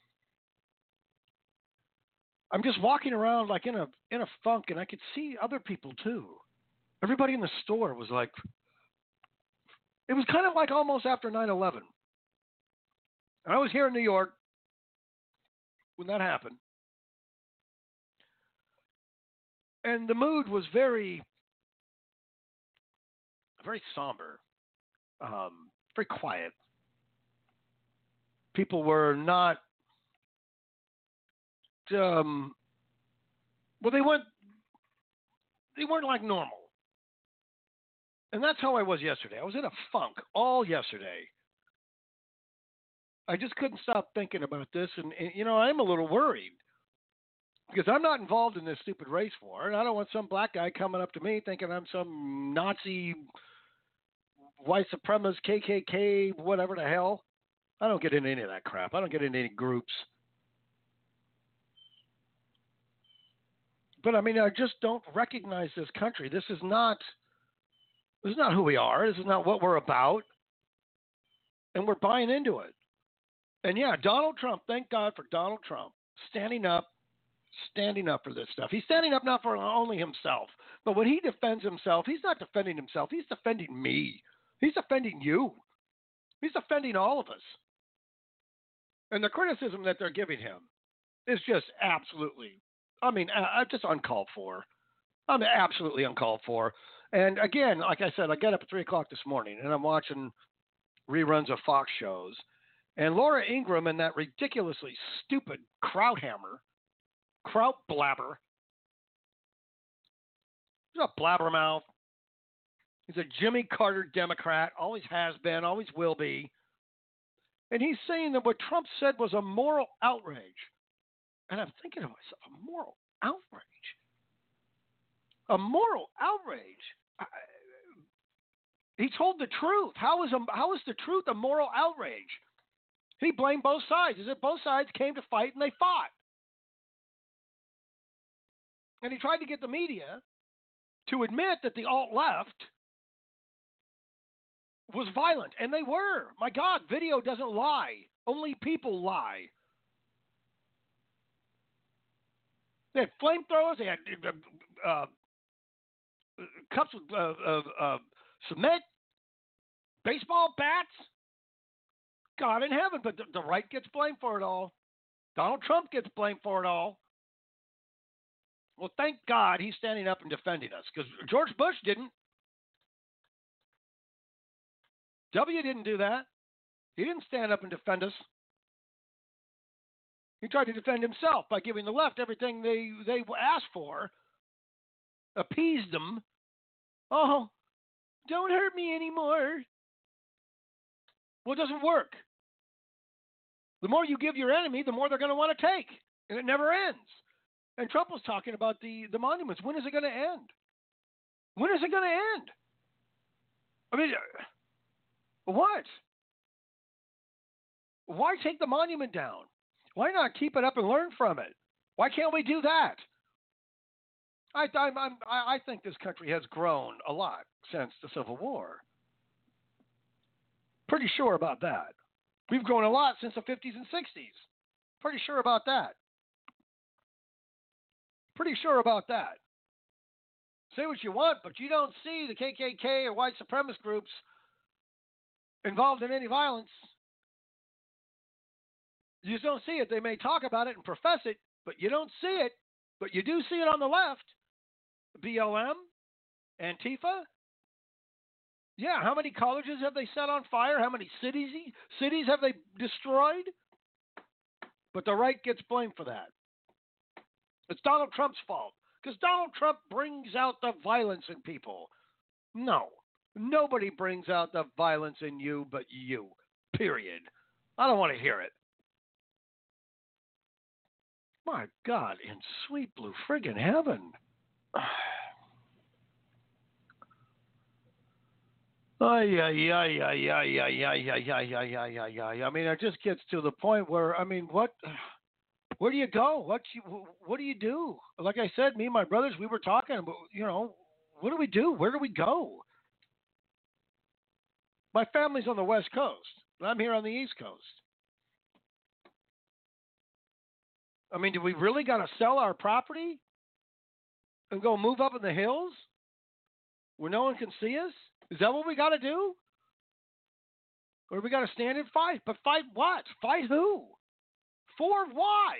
I'm just walking around like in a funk, and I could see other people too. Everybody in the store was like, it was kind of like almost after 9/11. I was here in New York when that happened. And the mood was very, very somber, very quiet. People were not, well, they weren't like normal. And that's how I was yesterday. I was in a funk all yesterday. I just couldn't stop thinking about this. And you know, I'm a little worried because I'm not involved in this stupid race war. And I don't want some black guy coming up to me thinking I'm some Nazi white supremacists, KKK, whatever the hell. I don't get into any of that crap. I don't get into any groups. But I mean, I just don't recognize this country. This is not who we are. This is not what we're about. And we're buying into it. And yeah, Donald Trump, thank God for Donald Trump standing up for this stuff. He's standing up not for only himself, but when he defends himself, he's not defending himself. He's defending me. He's defending you. He's defending all of us. And the criticism that they're giving him is just absolutely, just uncalled for. Absolutely uncalled for. And again, like I said, I got up at 3 o'clock this morning and I'm watching reruns of Fox shows. And Laura Ingraham and that ridiculously stupid kraut blabber. He's a blabbermouth. He's a Jimmy Carter Democrat, always has been, always will be. And he's saying that what Trump said was a moral outrage. And I'm thinking to myself, a moral outrage? A moral outrage? He told the truth. How is the truth a moral outrage? He blamed both sides. He said both sides came to fight and they fought. And he tried to get the media to admit that the alt-left was violent. And they were. My God, video doesn't lie. Only people lie. They had flamethrowers. They had cups of cement, baseball bats. God in heaven, but the right gets blamed for it all. Donald Trump gets blamed for it all. Well, thank God he's standing up and defending us, because George Bush didn't. W didn't do that. He didn't stand up and defend us. He tried to defend himself by giving the left everything they asked for, appeased them. Oh, don't hurt me anymore. Well, it doesn't work. The more you give your enemy, the more they're going to want to take. And it never ends. And Trump was talking about the monuments. When is it going to end? When is it going to end? I mean, what? Why take the monument down? Why not keep it up and learn from it? Why can't we do that? I think this country has grown a lot since the Civil War. Pretty sure about that. We've grown a lot since the 50s and 60s. Pretty sure about that. Pretty sure about that. Say what you want, but you don't see the KKK or white supremacist groups involved in any violence. You just don't see it. They may talk about it and profess it, but you don't see it. But you do see it on the left. BLM, Antifa. Yeah, how many colleges have they set on fire? How many cities have they destroyed? But the right gets blamed for that. It's Donald Trump's fault, because Donald Trump brings out the violence in people. No, nobody brings out the violence in you but you, period. I don't want to hear it. My God, in sweet blue friggin' heaven. I mean, it just gets to the point where, I mean, where do you go? What do you do? Like I said, me and my brothers, we were talking about, what do we do? Where do we go? My family's on the West Coast, and I'm here on the East Coast. I mean, do we really got to sell our property and go move up in the hills where no one can see us? Is that what we got to do? Or do we got to stand and fight? But fight what? Fight who? For why?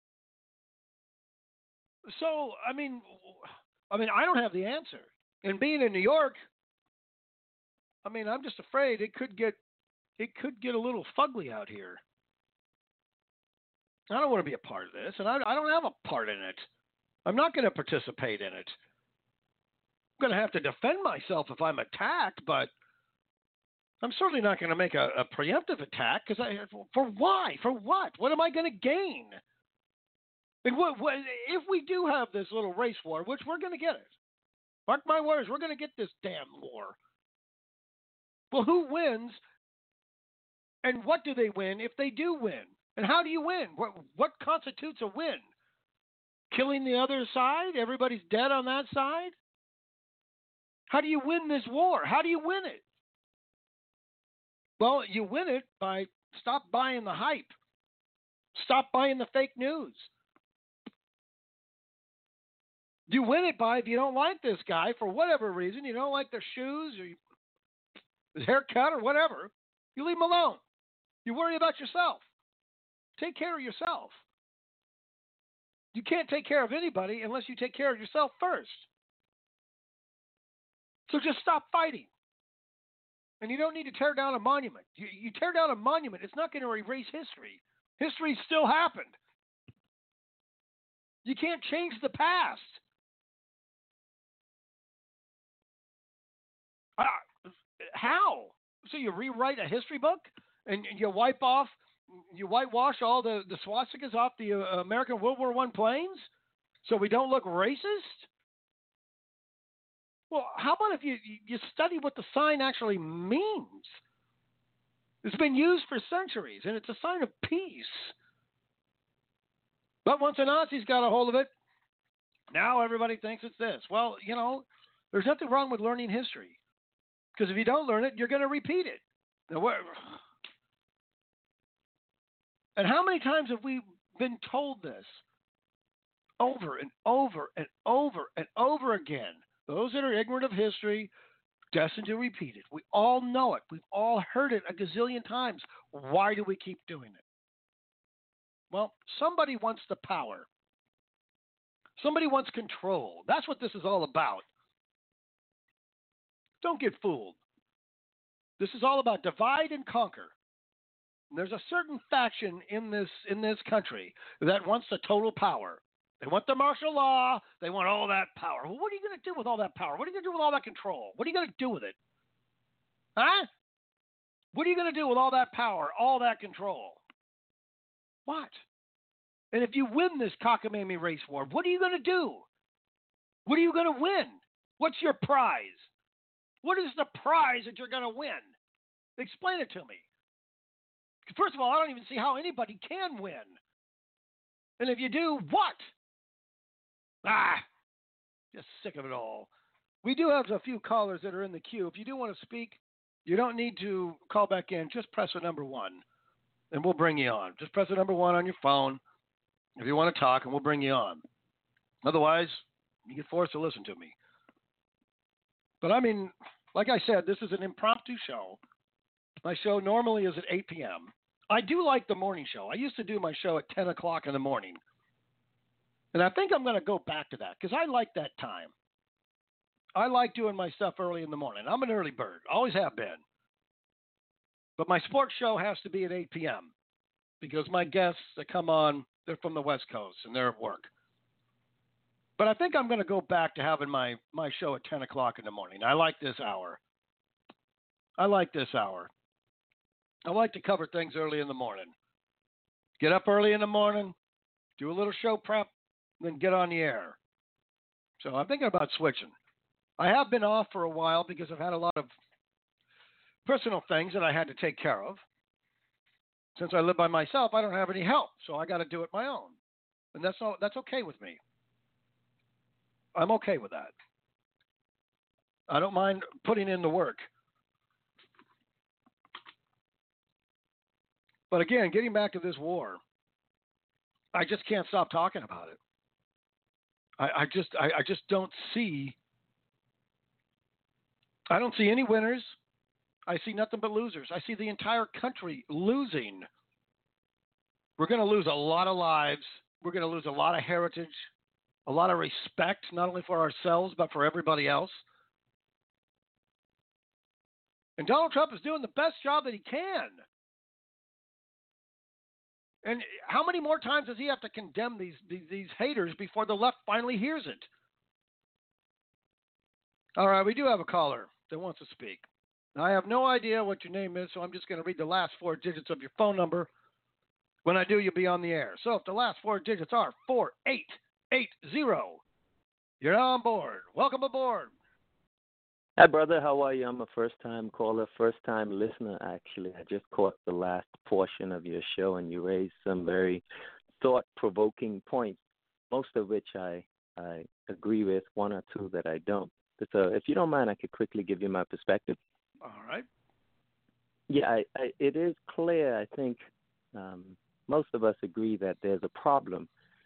So, I mean, I don't have the answer. And being in New York, I mean, I'm just afraid it could get a little fugly out here. I don't want to be a part of this, and I don't have a part in it. I'm not going to participate in it. I'm going to have to defend myself if I'm attacked, but I'm certainly not going to make a preemptive attack, because for why? For what? What am I going to gain? And if we do have this little race war, which we're going to get it. Mark my words, we're going to get this damn war. Well, who wins and what do they win if they do win? And how do you win? What constitutes a win? Killing the other side? Everybody's dead on that side? How do you win this war? How do you win it? Well, you win it by stop buying the hype. Stop buying the fake news. You win it by, if you don't like this guy for whatever reason, you don't like their shoes or his haircut or whatever, you leave him alone. You worry about yourself. Take care of yourself. You can't take care of anybody unless you take care of yourself first. So just stop fighting. And you don't need to tear down a monument. You tear down a monument, it's not going to erase history. History still happened. You can't change the past. How? So you rewrite a history book and you whitewash all the swastikas off the American World War I planes so we don't look racist? Well, how about if you study what the sign actually means? It's been used for centuries, and it's a sign of peace. But once the Nazis got a hold of it, now everybody thinks it's this. Well, there's nothing wrong with learning history. Because if you don't learn it, you're going to repeat it. And how many times have we been told this? Over and over and over and over again. Those that are ignorant of history, destined to repeat it. We all know it. We've all heard it a gazillion times. Why do we keep doing it? Well, somebody wants the power. Somebody wants control. That's what this is all about. Don't get fooled. This is all about divide and conquer. And there's a certain faction in this country that wants the total power. They want the martial law. They want all that power. Well, what are you going to do with all that power? What are you going to do with all that control? What are you going to do with it? Huh? What are you going to do with all that power, all that control? What? And if you win this cockamamie race war, what are you going to do? What are you going to win? What's your prize? What is the prize that you're going to win? Explain it to me. First of all, I don't even see how anybody can win. And if you do, what? Just sick of it all. We do have a few callers that are in the queue. If you do want to speak, you don't need to call back in. Just press the number 1, and we'll bring you on. Just press the number 1 on your phone if you want to talk, and we'll bring you on. Otherwise, you get forced to listen to me. But I mean, like I said, this is an impromptu show. My show normally is at 8 p.m. I do like the morning show. I used to do my show at 10 o'clock in the morning. And I think I'm going to go back to that because I like that time. I like doing my stuff early in the morning. I'm an early bird. Always have been. But my sports show has to be at 8 p.m. because my guests that come on, they're from the West Coast and they're at work. But I think I'm going to go back to having my show at 10 o'clock in the morning. I like this hour. I like to cover things early in the morning. Get up early in the morning, do a little show prep, then get on the air. So I'm thinking about switching. I have been off for a while because I've had a lot of personal things that I had to take care of. Since I live by myself, I don't have any help, so I got to do it my own. And that's okay with me. I'm okay with that. I don't mind putting in the work. But again, getting back to this war, I just can't stop talking about it. I just don't see. I don't see any winners. I see nothing but losers. I see the entire country losing. We're going to lose a lot of lives. We're going to lose a lot of heritage, a lot of respect, not only for ourselves, but for everybody else. And Donald Trump is doing the best job that he can. And how many more times does he have to condemn these haters before the left finally hears it? All right, we do have a caller that wants to speak. Now, I have no idea what your name is, so I'm just going to read the last 4 digits of your phone number. When I do, you'll be on the air. So if the last 4 digits are 4880, you're on board. Welcome aboard. Hi, brother. How are you? I'm a first-time caller, first-time listener, actually. I just caught the last portion of your show, and you raised some very thought-provoking points, most of which I agree with, one or two that I don't. So if you don't mind, I could quickly give you my perspective. All right. Yeah, it is clear, I think most of us agree that there's a problem,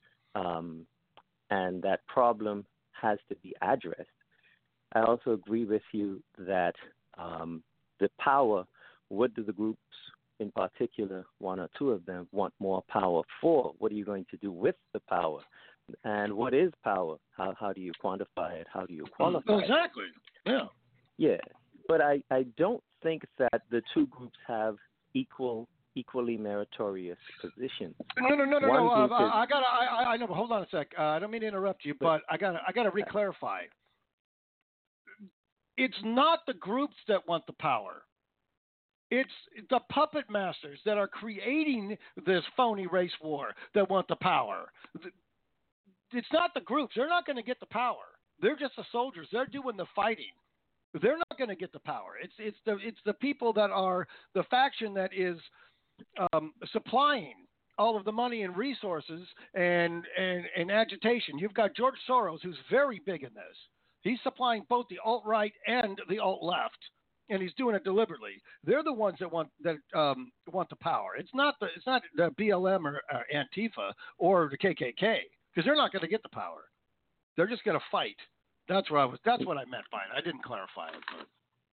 and that problem has to be addressed. I also agree with you that the power, what do the groups in particular, one or two of them, want more power for? What are you going to do with the power? And what is power? How do you quantify it? How do you qualify it? Exactly. Yeah. Yeah. But I don't think that the two groups have equally meritorious positions. No. One group is, I know, but hold on a sec. I don't mean to interrupt you, but I gotta re-clarify. It's not the groups that want the power. It's the puppet masters that are creating this phony race war that want the power. It's not the groups. They're not going to get the power. They're just the soldiers. They're doing the fighting. They're not going to get the power. It's the people that are the faction that is supplying all of the money and resources and agitation. You've got George Soros, who's very big in this. He's supplying both the alt-right and the alt-left, and he's doing it deliberately. They're the ones that want the power. It's not the BLM or Antifa or the KKK, because they're not going to get the power. They're just going to fight. That's what I meant by it. I didn't clarify it. But.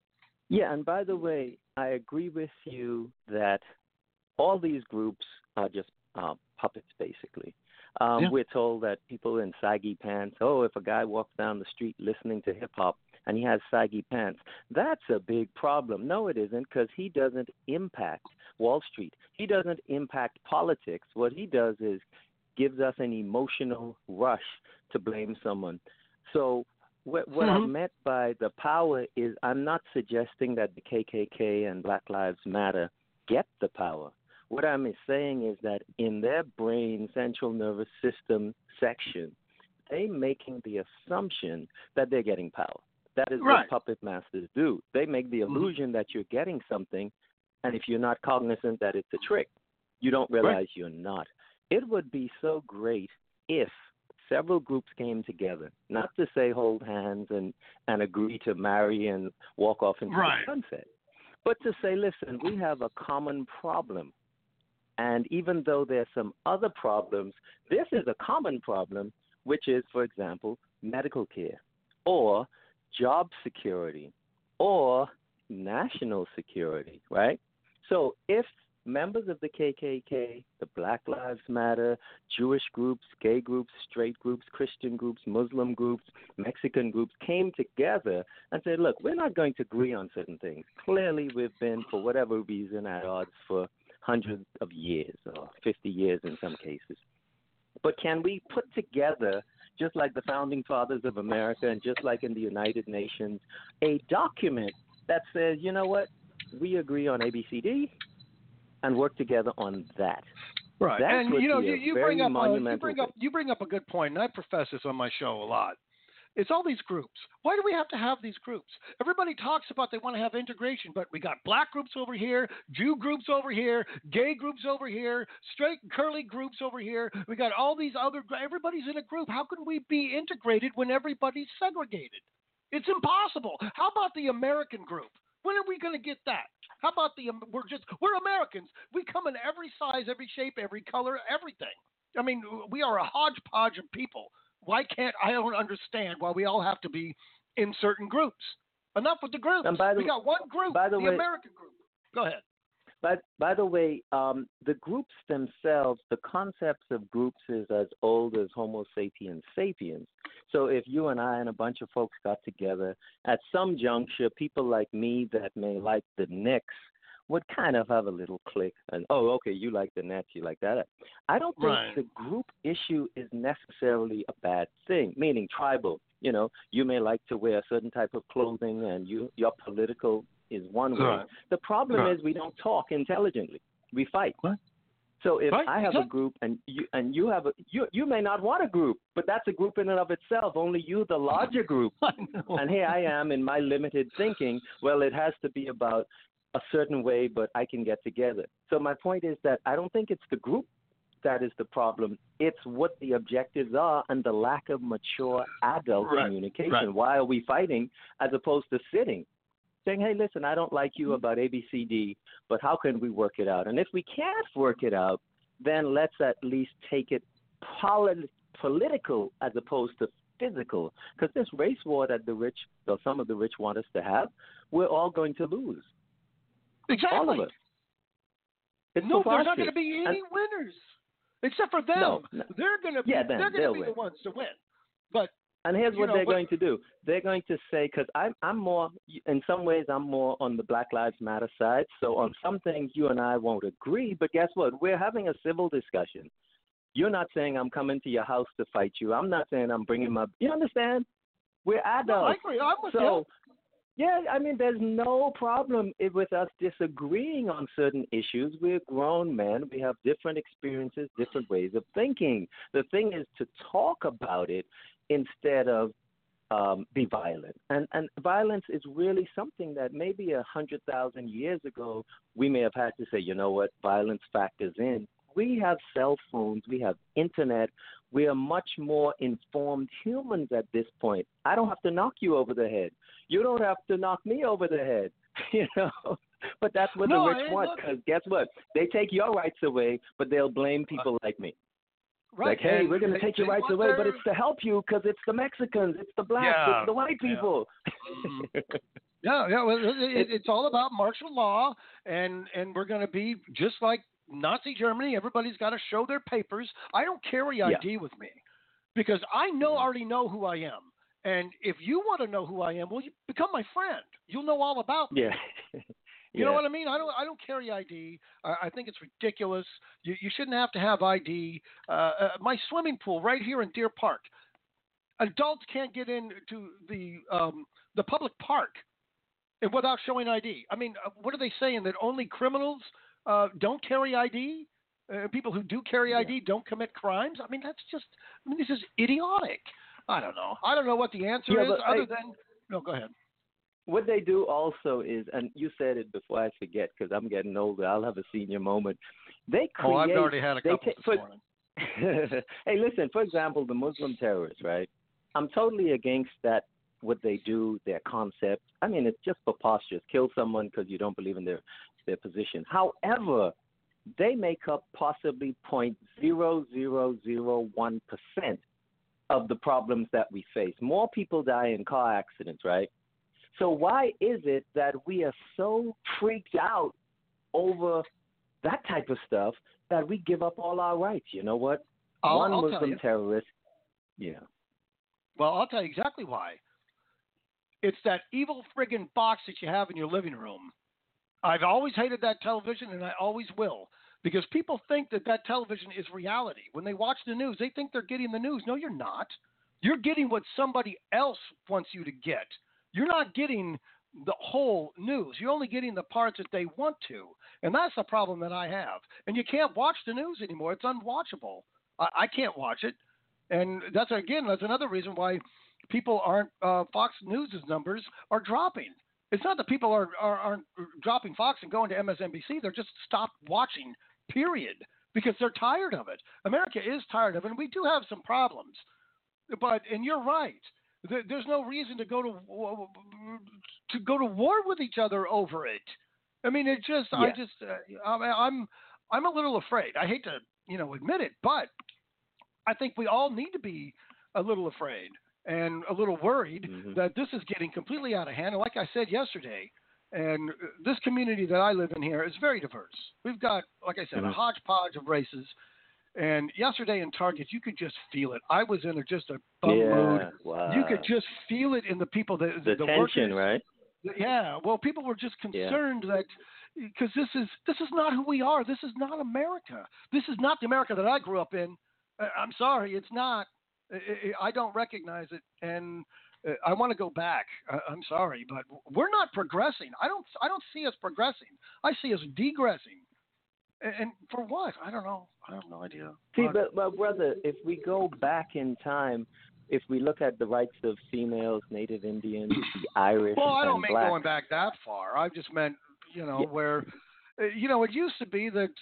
Yeah, and by the way, I agree with you that all these groups are just puppets, basically. We're told that people in saggy pants, if a guy walks down the street listening to hip-hop and he has saggy pants, that's a big problem. No, it isn't, because he doesn't impact Wall Street. He doesn't impact politics. What he does is gives us an emotional rush to blame someone. So what I meant by the power is I'm not suggesting that the KKK and Black Lives Matter get the power. What I'm saying is that in their brain, central nervous system section, they're making the assumption that they're getting power. That is what puppet masters do. They make the illusion that you're getting something, and if you're not cognizant that it's a trick, you don't realize you're not. It would be so great if several groups came together, not to say hold hands and agree to marry and walk off into the sunset, but to say, listen, we have a common problem. And even though there's some other problems, this is a common problem, which is, for example, medical care or job security or national security, right? So if members of the KKK, the Black Lives Matter, Jewish groups, gay groups, straight groups, Christian groups, Muslim groups, Mexican groups came together and said, look, we're not going to agree on certain things. Clearly, we've been, for whatever reason, at odds for hundreds of years or 50 years in some cases. But can we put together, just like the founding fathers of America and just like in the United Nations, a document that says, you know what, we agree on ABCD and work together on that. Right. That and you bring up a good point, and I profess this on my show a lot. It's all these groups. Why do we have to have these groups? Everybody talks about they want to have integration, but we got black groups over here, Jew groups over here, gay groups over here, straight curly groups over here. We got all these other, everybody's in a group. How can we be integrated when everybody's segregated? It's impossible. How about the American group? When are we going to get that? How about we're Americans. We come in every size, every shape, every color, everything. I mean, we are a hodgepodge of people. I don't understand why we all have to be in certain groups. Enough with the groups. We got one group, the American group. Go ahead. By the way, the groups themselves, the concepts of groups is as old as Homo sapiens sapiens. So if you and I and a bunch of folks got together, at some juncture, people like me that may like the Knicks would kind of have a little click and, okay, you like the Nets, you like that. I don't think the group issue is necessarily a bad thing, meaning tribal. You know, you may like to wear a certain type of clothing and your political is one way. The problem is we don't talk intelligently. We fight. So if Right, I have a group and you have you may not want a group, but that's a group in and of itself. Only you, the larger group. And here I am in my limited thinking. Well, it has to be about a certain way, but I can get together. So my point is that I don't think it's the group that is the problem. It's what the objectives are and the lack of mature adult communication. Right. Why are we fighting as opposed to sitting? Saying, hey, listen, I don't like you about A, B, C, D, but how can we work it out? And if we can't work it out, then let's at least take it political as opposed to physical. Because this race war that some of the rich want us to have, we're all going to lose. Exactly. All of us. There's not going to be any winners. Except for them. No. They're going to be, they're going to be the ones to win. But and here's what they're going to do. They're going to say, because I'm more, in some ways, I'm more on the Black Lives Matter side. So on some things, you and I won't agree. But guess what? We're having a civil discussion. You're not saying I'm coming to your house to fight you. I'm not saying I'm bringing my. You understand? We're adults. No, I agree. I'm with you. Yeah, I mean, there's no problem with us disagreeing on certain issues. We're grown men. We have different experiences, different ways of thinking. The thing is to talk about it instead of be violent. And violence is really something that maybe 100,000 years ago we may have had to say, you know what, violence factors in. We have cell phones. We have internet. We are much more informed humans at this point. I don't have to knock you over the head. You don't have to knock me over the head, you know. But that's what the rich want, because guess what? They take your rights away, but they'll blame people like me. Right. Like, hey, we're going to take your rights away, but it's to help you because it's the Mexicans, it's the blacks, it's the white people. Yeah. Well, it's all about martial law, and we're going to be just like Nazi Germany. Everybody's got to show their papers. I don't carry ID with me because I already know who I am. And if you want to know who I am, well, you become my friend. You'll know all about me. Yeah. You know what I mean? I don't carry ID. I think it's ridiculous. You shouldn't have to have ID. My swimming pool right here in Deer Park. Adults can't get into the public park without showing ID. I mean, what are they saying, that only criminals don't carry ID? People who do carry ID don't commit crimes? I mean, this is idiotic. I don't know. I don't know what the answer is other than – no, go ahead. What they do also is, and you said it before I forget because I'm getting older, I'll have a senior moment. They create – I've already had a couple this morning. Hey, listen, for example, the Muslim terrorists, right? I'm totally against that, what they do, their concept. I mean, it's just preposterous. Kill someone because you don't believe in their position. However, they make up possibly 0.0001% of the problems that we face. More people die in car accidents, right? So why is it that we are so freaked out over that type of stuff that we give up all our rights? You know what? One Muslim terrorist, Well, I'll tell you exactly why. It's that evil friggin' box that you have in your living room. I've always hated that television, and I always will. Because people think that television is reality. When they watch the news, they think they're getting the news. No, you're not. You're getting what somebody else wants you to get. You're not getting the whole news. You're only getting the parts that they want to. And that's the problem that I have. And you can't watch the news anymore. It's unwatchable. I can't watch it. And that's another reason why people aren't Fox News' numbers are dropping. It's not that people aren't dropping Fox and going to MSNBC. They're just stopped watching, period, because they're tired of it. America is tired of it, and we do have some problems. And you're right. There's no reason to go to war with each other over it. I mean, I'm a little afraid. I hate to admit it, but I think we all need to be a little afraid and a little worried that this is getting completely out of hand. And like I said yesterday, and this community that I live in here is very diverse. We've got, like I said, a hodgepodge of races. And yesterday in Target, you could just feel it. I was in just a bum mood. Wow. You could just feel it in the people, the tension, workers. Right? Yeah. Well, people were just concerned that because this is not who we are. This is not America. This is not the America that I grew up in. I'm sorry, it's not. I don't recognize it, and I want to go back. I'm sorry, but we're not progressing. I don't see us progressing. I see us degressing. And for what? I don't know. I have no idea. See, but brother, if we go back in time, if we look at the rights of females, Native Indians, the Irish, well, I don't and mean black, going back that far. I just meant, where, it used to be that,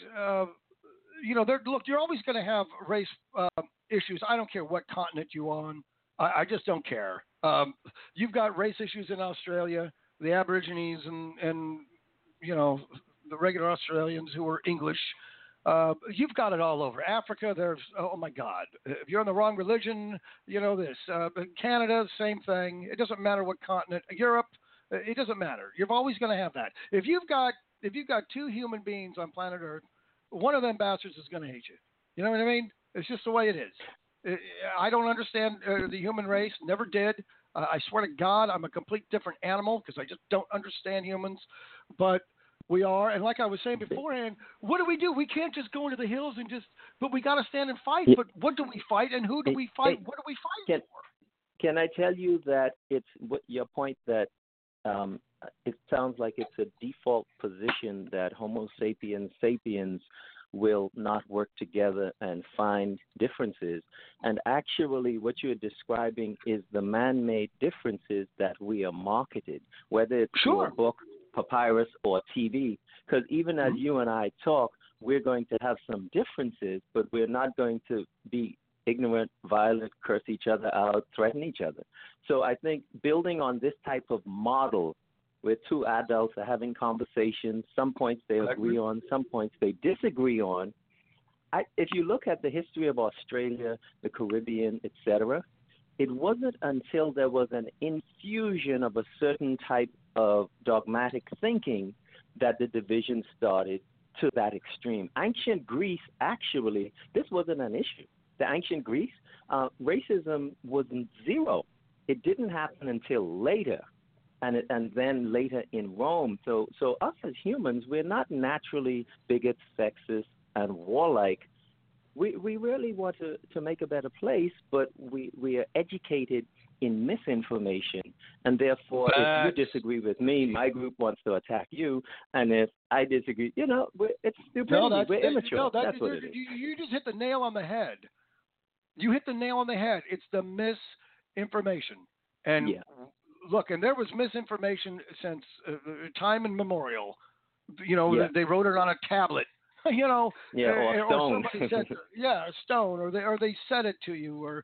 look, you're always going to have race issues. I don't care what continent you're on. I just don't care. You've got race issues in Australia, the Aborigines and the regular Australians who are English. You've got it all over. Africa, there's, oh my God, if you're in the wrong religion, this. Canada, same thing. It doesn't matter what continent. Europe, it doesn't matter. You're always going to have that. If you've got two human beings on planet Earth, one of them bastards is going to hate you. You know what I mean? It's just the way it is. I don't understand the human race. Never did. I swear to God, I'm a complete different animal because I just don't understand humans. But we are, and like I was saying beforehand, what do? We can't just go into the hills but we got to stand and fight. But what do we fight, and who do we fight? What do we fight for? Can I tell you that it's your point that it sounds like it's a default position that Homo sapiens will not work together and find differences. And actually what you're describing is the man-made differences that we are marketed, whether it's through a book, papyrus, or TV. Because even as you and I talk, we're going to have some differences, but we're not going to be ignorant, violent, curse each other out, threaten each other. So I think building on this type of model where two adults are having conversations, some points they agree on, some points they disagree on. If you look at the history of Australia, the Caribbean, etc., it wasn't until there was an infusion of a certain type of dogmatic thinking that the division started to that extreme. Ancient Greece, actually, this wasn't an issue. The ancient Greece, racism was zero. It didn't happen until later. And then later in Rome. So us as humans, we're not naturally bigots, sexist, and warlike. We really want to make a better place, but we are educated in misinformation. And therefore, if you disagree with me, my group wants to attack you. And if I disagree, it's stupidity. We're immature. That's what it is. You just hit the nail on the head. You hit the nail on the head. It's the misinformation. And look, and there was misinformation since time immemorial. They wrote it on a tablet. or stone. Or somebody said, a stone, or they said it to you, or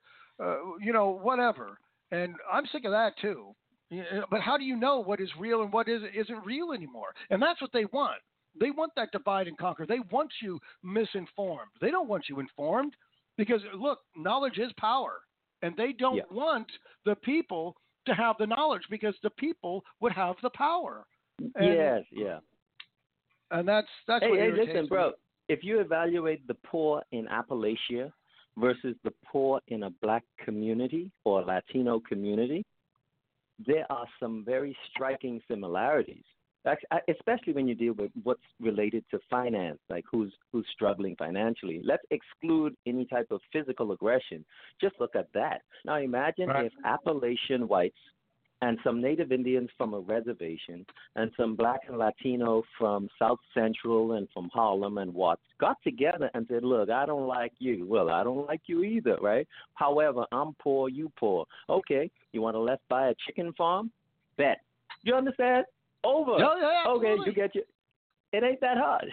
whatever. And I'm sick of that too. But how do you know what is real and what isn't real anymore? And that's what they want. They want that divide and conquer. They want you misinformed. They don't want you informed because look, knowledge is power, and they don't want the people to have the knowledge because the people would have the power. And, And that's what listen, bro. If you evaluate the poor in Appalachia versus the poor in a black community or Latino community, there are some very striking similarities, especially when you deal with what's related to finance, like who's struggling financially. Let's exclude any type of physical aggression. Just look at that. Now imagine if Appalachian whites and some Native Indians from a reservation and some black and Latino from South Central and from Harlem and Watts got together and said, look, I don't like you. Well, I don't like you either, right? However, I'm poor, you poor. Okay, you want to let's buy a chicken farm? Bet. You understand? Over. Okay, you get your. It ain't that hard.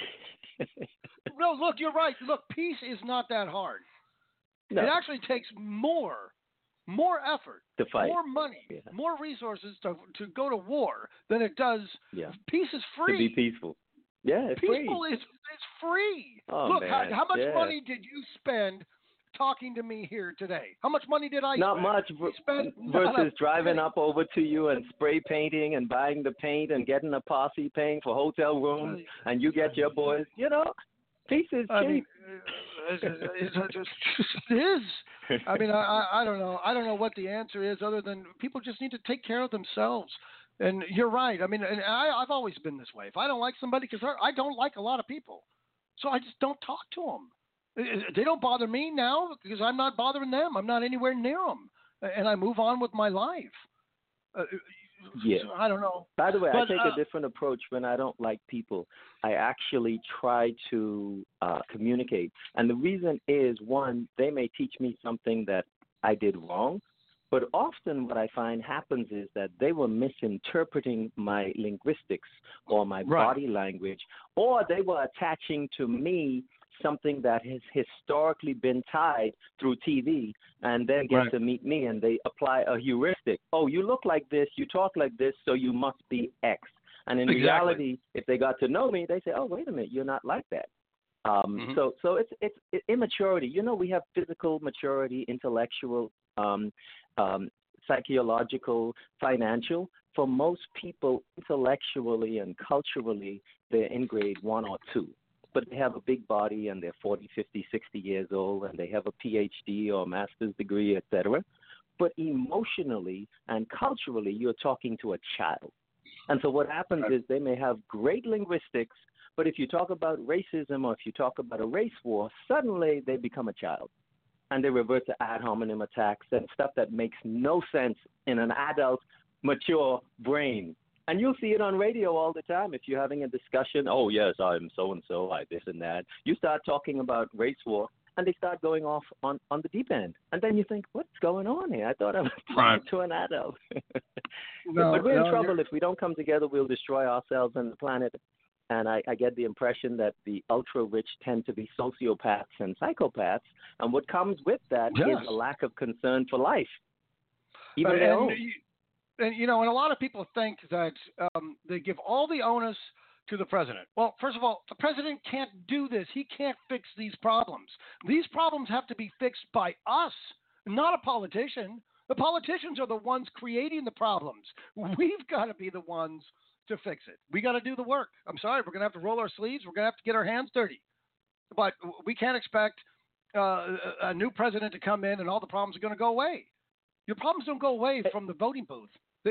No, look, you're right. Look, peace is not that hard. No. It actually takes more effort, to fight, more money, more resources to go to war than it does. Peace is free. To be peaceful. Yeah, it's peaceful free. It's free. Oh, look, man. How much money did you spend talking to me here today? How much money did I Not spend? much versus driving up over to you and spray painting and buying the paint and getting a posse paying for hotel rooms and you get your boys. Peace is cheap. I mean, it is. I mean, I don't know. I don't know what the answer is other than people just need to take care of themselves. And you're right. I mean, and I've always been this way. If I don't like somebody, because I don't like a lot of people, so I just don't talk to them. They don't bother me now because I'm not bothering them. I'm not anywhere near them. And I move on with my life. Yeah. I don't know. By the way, But, I take a different approach when I don't like people. I actually try to communicate. And the reason is, one, they may teach me something that I did wrong. But often what I find happens is that they were misinterpreting my linguistics or my body language, or they were attaching to me something that has historically been tied through TV, and then get to meet me and they apply a heuristic. Oh, you look like this, you talk like this, so you must be X. And in reality, if they got to know me, they say, oh, wait a minute, you're not like that. So it's immaturity. You know, we have physical maturity, intellectual, psychological, financial. For most people, intellectually and culturally, they're in grade 1 or 2. But they have a big body and they're 40, 50, 60 years old and they have a PhD or master's degree, etc. But emotionally and culturally, you're talking to a child. And so what happens is they may have great linguistics, but if you talk about racism or if you talk about a race war, suddenly they become a child. And they revert to ad hominem attacks and stuff that makes no sense in an adult, mature brain. And you'll see it on radio all the time if you're having a discussion. Oh, yes, I'm so-and-so, I this and that. You start talking about race war, and they start going off on the deep end. And then you think, what's going on here? I thought I was talking to an adult. But we're in trouble. If we don't come together, we'll destroy ourselves and the planet. And I get the impression that the ultra-rich tend to be sociopaths and psychopaths. And what comes with that is a lack of concern for life, even their own. And, you know, and a lot of people think that they give all the onus to the president. Well, first of all, the president can't do this. He can't fix these problems. These problems have to be fixed by us, not a politician. The politicians are the ones creating the problems. We've got to be the ones to fix it. We got to do the work. I'm sorry, we're going to have to roll our sleeves. We're going to have to get our hands dirty. But we can't expect a new president to come in and all the problems are going to go away. Your problems don't go away from the voting booth.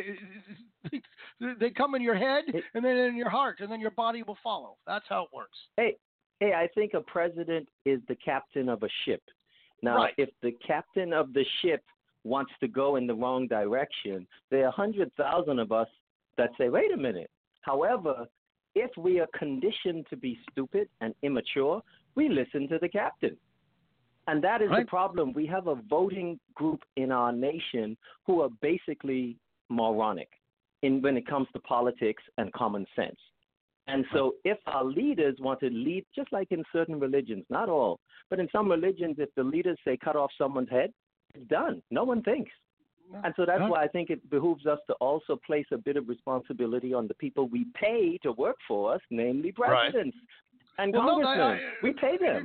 They come in your head and then in your heart, and then your body will follow. That's how it works. Hey, I think a president is the captain of a ship. Now, if the captain of the ship wants to go in the wrong direction, there are 100,000 of us that say, wait a minute. However, if we are conditioned to be stupid and immature, we listen to the captain. And that is the problem. We have a voting group in our nation who are basically moronic when it comes to politics and common sense. And so if our leaders want to lead, just like in certain religions, not all, but in some religions, if the leaders say cut off someone's head, it's done. No one thinks. And so that's why I think it behooves us to also place a bit of responsibility on the people we pay to work for us, namely presidents and congressmen. We pay them.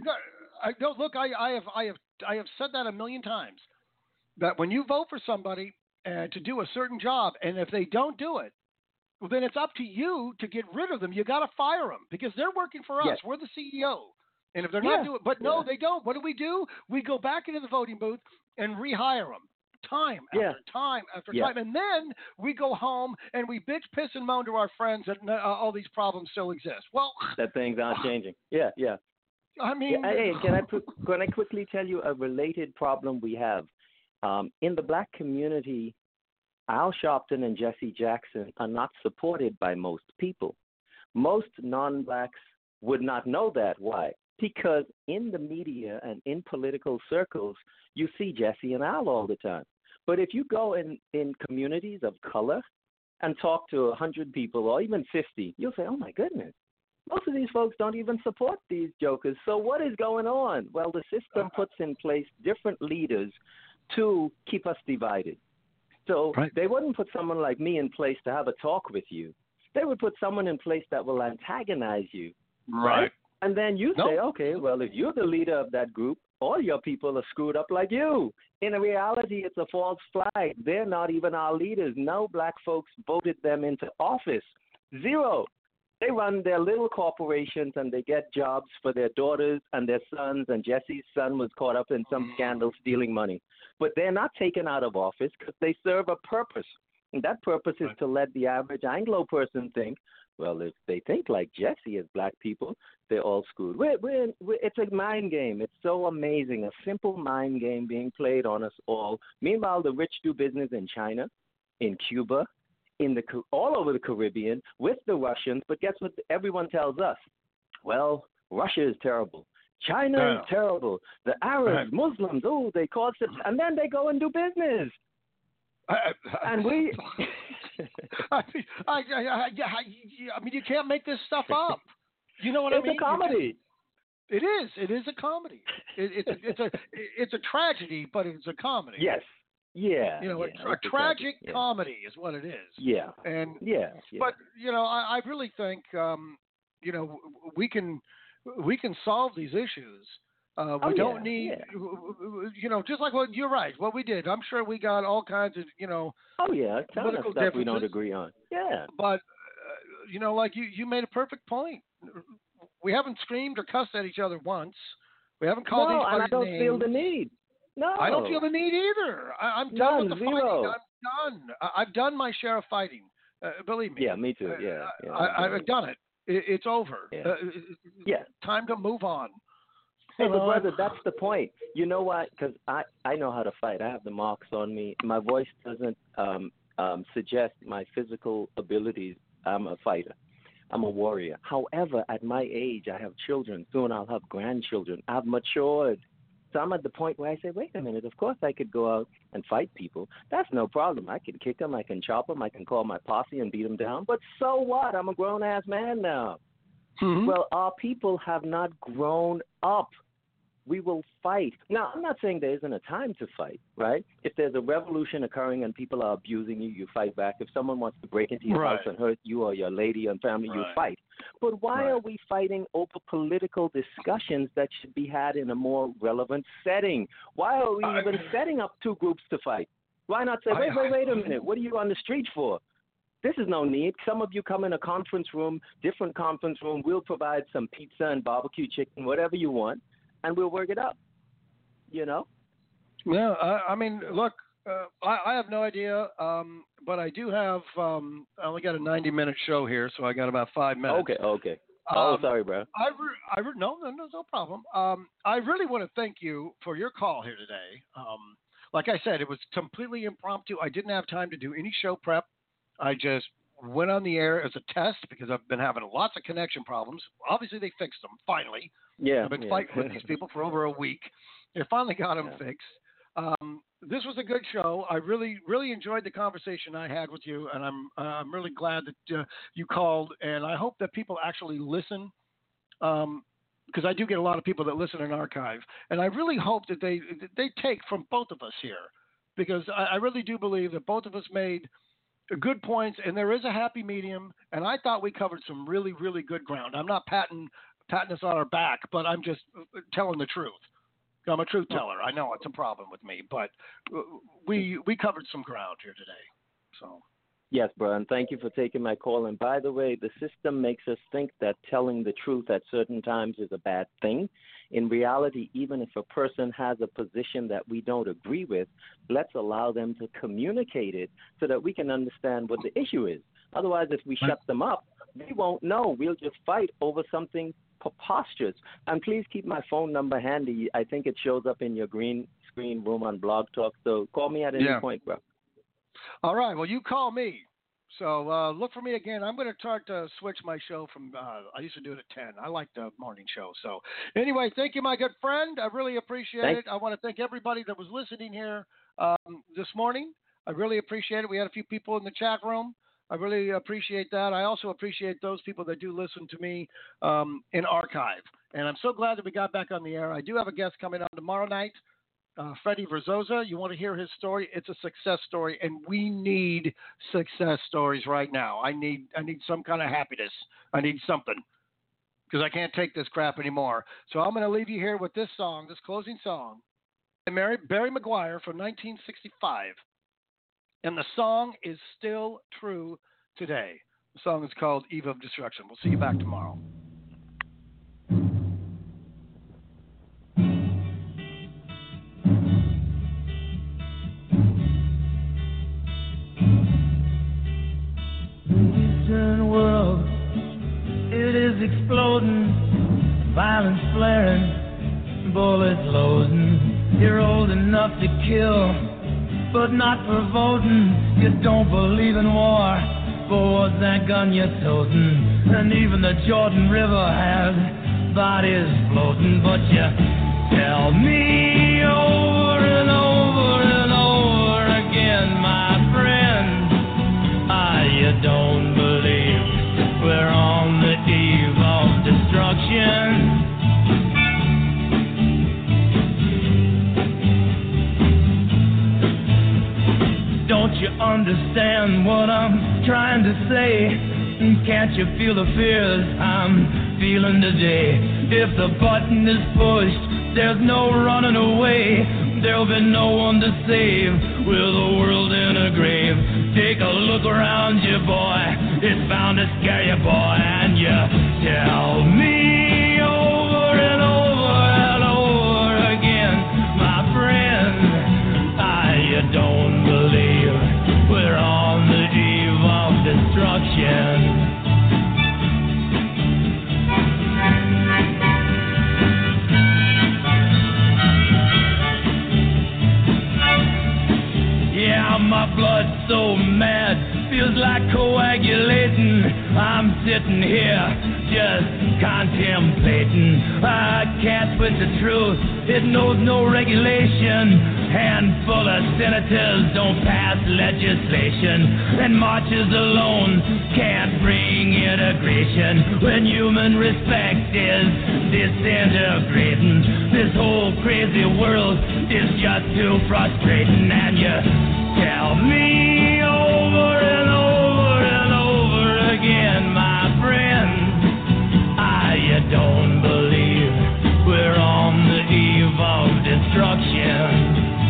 I have said that a million times, that when you vote for somebody to do a certain job, and if they don't do it, well, then it's up to you to get rid of them. You got to fire them because they're working for us. We're the CEO. And if they're not doing it, but no, they don't. What do? We go back into the voting booth and rehire them. Time after time after time. And then we go home and we bitch, piss, and moan to our friends that all these problems still exist. Well, that things aren't changing. I mean, can I quickly tell you a related problem we have? In the black community, Al Sharpton and Jesse Jackson are not supported by most people. Most non-blacks would not know that. Why? Because in the media and in political circles, you see Jesse and Al all the time. But if you go in communities of color and talk to 100 people or even 50, you'll say, oh, my goodness, most of these folks don't even support these jokers. So what is going on? Well, the system puts in place different leaders to keep us divided. So they wouldn't put someone like me in place to have a talk with you. They would put someone in place that will antagonize you. Right. And then you say, okay, well, if you're the leader of that group, all your people are screwed up like you. In reality, it's a false flag. They're not even our leaders. No black folks voted them into office. Zero. They run their little corporations and they get jobs for their daughters and their sons. And Jesse's son was caught up in some scandal stealing money. But they're not taken out of office because they serve a purpose. And that purpose is to let the average Anglo person think, well, if they think like Jesse as black people, they're all screwed. It's a mind game. It's so amazing. A simple mind game being played on us all. Meanwhile, the rich do business in China, in Cuba, all over the Caribbean with the Russians. But guess what? Everyone tells us, well, Russia is terrible. China is terrible. The Arabs, Muslims, they cause it, and then they go and do business. And we. I mean, you can't make this stuff up. You know what I mean? It's a comedy. It is. It is a comedy. It's a tragedy, but it's a comedy. Yes. Yeah. A tragic comedy is what it is. Yeah. And but I really think we can solve these issues. We don't need, just like what you're right. What we did, I'm sure we got all kinds of, political stuff we don't agree on. Yeah. But like you made a perfect point. We haven't screamed or cussed at each other once. We haven't called each other names. No, and I don't feel the need. No, I don't feel the need either. I'm done with the fighting. I'm done. I've done my share of fighting. Believe me. Yeah, me too. I've done it. It's over. Yeah. Time to move on. Hey, but brother, that's the point. You know what? Because I know how to fight. I have the marks on me. My voice doesn't suggest my physical abilities. I'm a fighter. I'm a warrior. However, at my age, I have children. Soon I'll have grandchildren. I've matured. So I'm at the point where I say, wait a minute, of course I could go out and fight people. That's no problem. I can kick them. I can chop them. I can call my posse and beat them down. But so what? I'm a grown-ass man now. Mm-hmm. Well, our people have not grown up. We will fight. Now, I'm not saying there isn't a time to fight, right? If there's a revolution occurring and people are abusing you, you fight back. If someone wants to break into your house and hurt you or your lady and family, you fight. But why are we fighting over political discussions that should be had in a more relevant setting? Why are we even setting up two groups to fight? Why not say, wait a minute, what are you on the street for? This is no need. Some of you come in a conference room, different conference room. We'll provide some pizza and barbecue chicken, whatever you want. And we'll work it out, Yeah, I mean, look, I have no idea, but I do have. I only got a 90-minute show here, so I got about 5 minutes. Okay. Sorry, bro. No problem. I really want to thank you for your call here today. Like I said, it was completely impromptu. I didn't have time to do any show prep. I just went on the air as a test because I've been having lots of connection problems. Obviously, they fixed them finally. Yeah, I've been fighting with these people for over a week. They finally got them fixed. This was a good show. I really, really enjoyed the conversation I had with you, and I'm really glad that you called. And I hope that people actually listen, because I do get a lot of people that listen in archive. And I really hope that they take from both of us here, because I really do believe that both of us made good points, and there is a happy medium. And I thought we covered some really, really good ground. I'm not patting us on our back, but I'm just telling the truth. I'm a truth teller. I know it's a problem with me, but we covered some ground here today. So. Yes, bro, and thank you for taking my call. And by the way, the system makes us think that telling the truth at certain times is a bad thing. In reality, even if a person has a position that we don't agree with, let's allow them to communicate it so that we can understand what the issue is. Otherwise, if we shut them up, we won't know. We'll just fight over something preposterous. And please keep my phone number handy. I think it shows up in your green screen room on Blog Talk. So call me at any point, bro. All right. Well, you call me. So look for me again. I'm going to start to switch my show from I used to do it at 10. I like the morning show. So anyway, thank you, my good friend. I really appreciate it. I want to thank everybody that was listening here this morning. I really appreciate it. We had a few people in the chat room. I really appreciate that. I also appreciate those people that do listen to me in archive. And I'm so glad that we got back on the air. I do have a guest coming on tomorrow night, Freddie Verzosa. You want to hear his story? It's a success story, and we need success stories right now. I need some kind of happiness. I need something, because I can't take this crap anymore. So I'm going to leave you here with this song, this closing song, by Barry McGuire from 1965. And the song is still true today. The song is called Eve of Destruction. We'll see you back tomorrow. The Eastern world, it is exploding, violence flaring, bullets loading. You're old enough to kill, but not for voting. You don't believe in war, but what's that gun you're toting? And even the Jordan River has bodies floating. But you tell me over and over and over again, my friend, you don't believe we're on the eve of destruction. Don't you understand what I'm trying to say? Can't you feel the fears I'm feeling today? If the button is pushed, there's no running away. There'll be no one to save with the world in a grave. Take a look around you, boy. It's bound to scare you, boy. And you tell me over and over and over again, my friend, you don't believe we're on the eve of destruction. Yeah, my blood's so mad, feels like coagulating. I'm sitting here just contemplating. I can't switch the truth, it knows no regulation. Handful of senators don't pass legislation, and marches alone can't bring integration. When human respect is disintegrating, this whole crazy world is just too frustrating. And you tell me over and over and over again, my friend, you don't believe we're on the eve of destruction.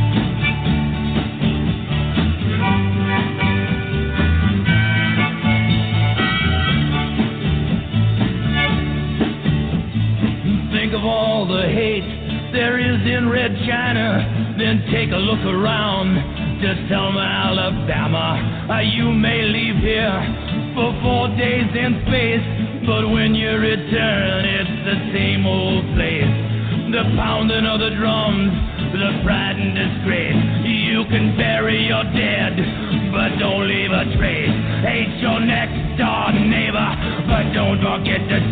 Think of all the hate there is in Red China, then take a look around to Selma, Alabama. You may leave here for 4 days in space, but when you return, it's the same old place. The pounding of the drums, the pride and disgrace. You can bury your dead, but don't leave a trace. Hate your next door neighbor, but don't forget to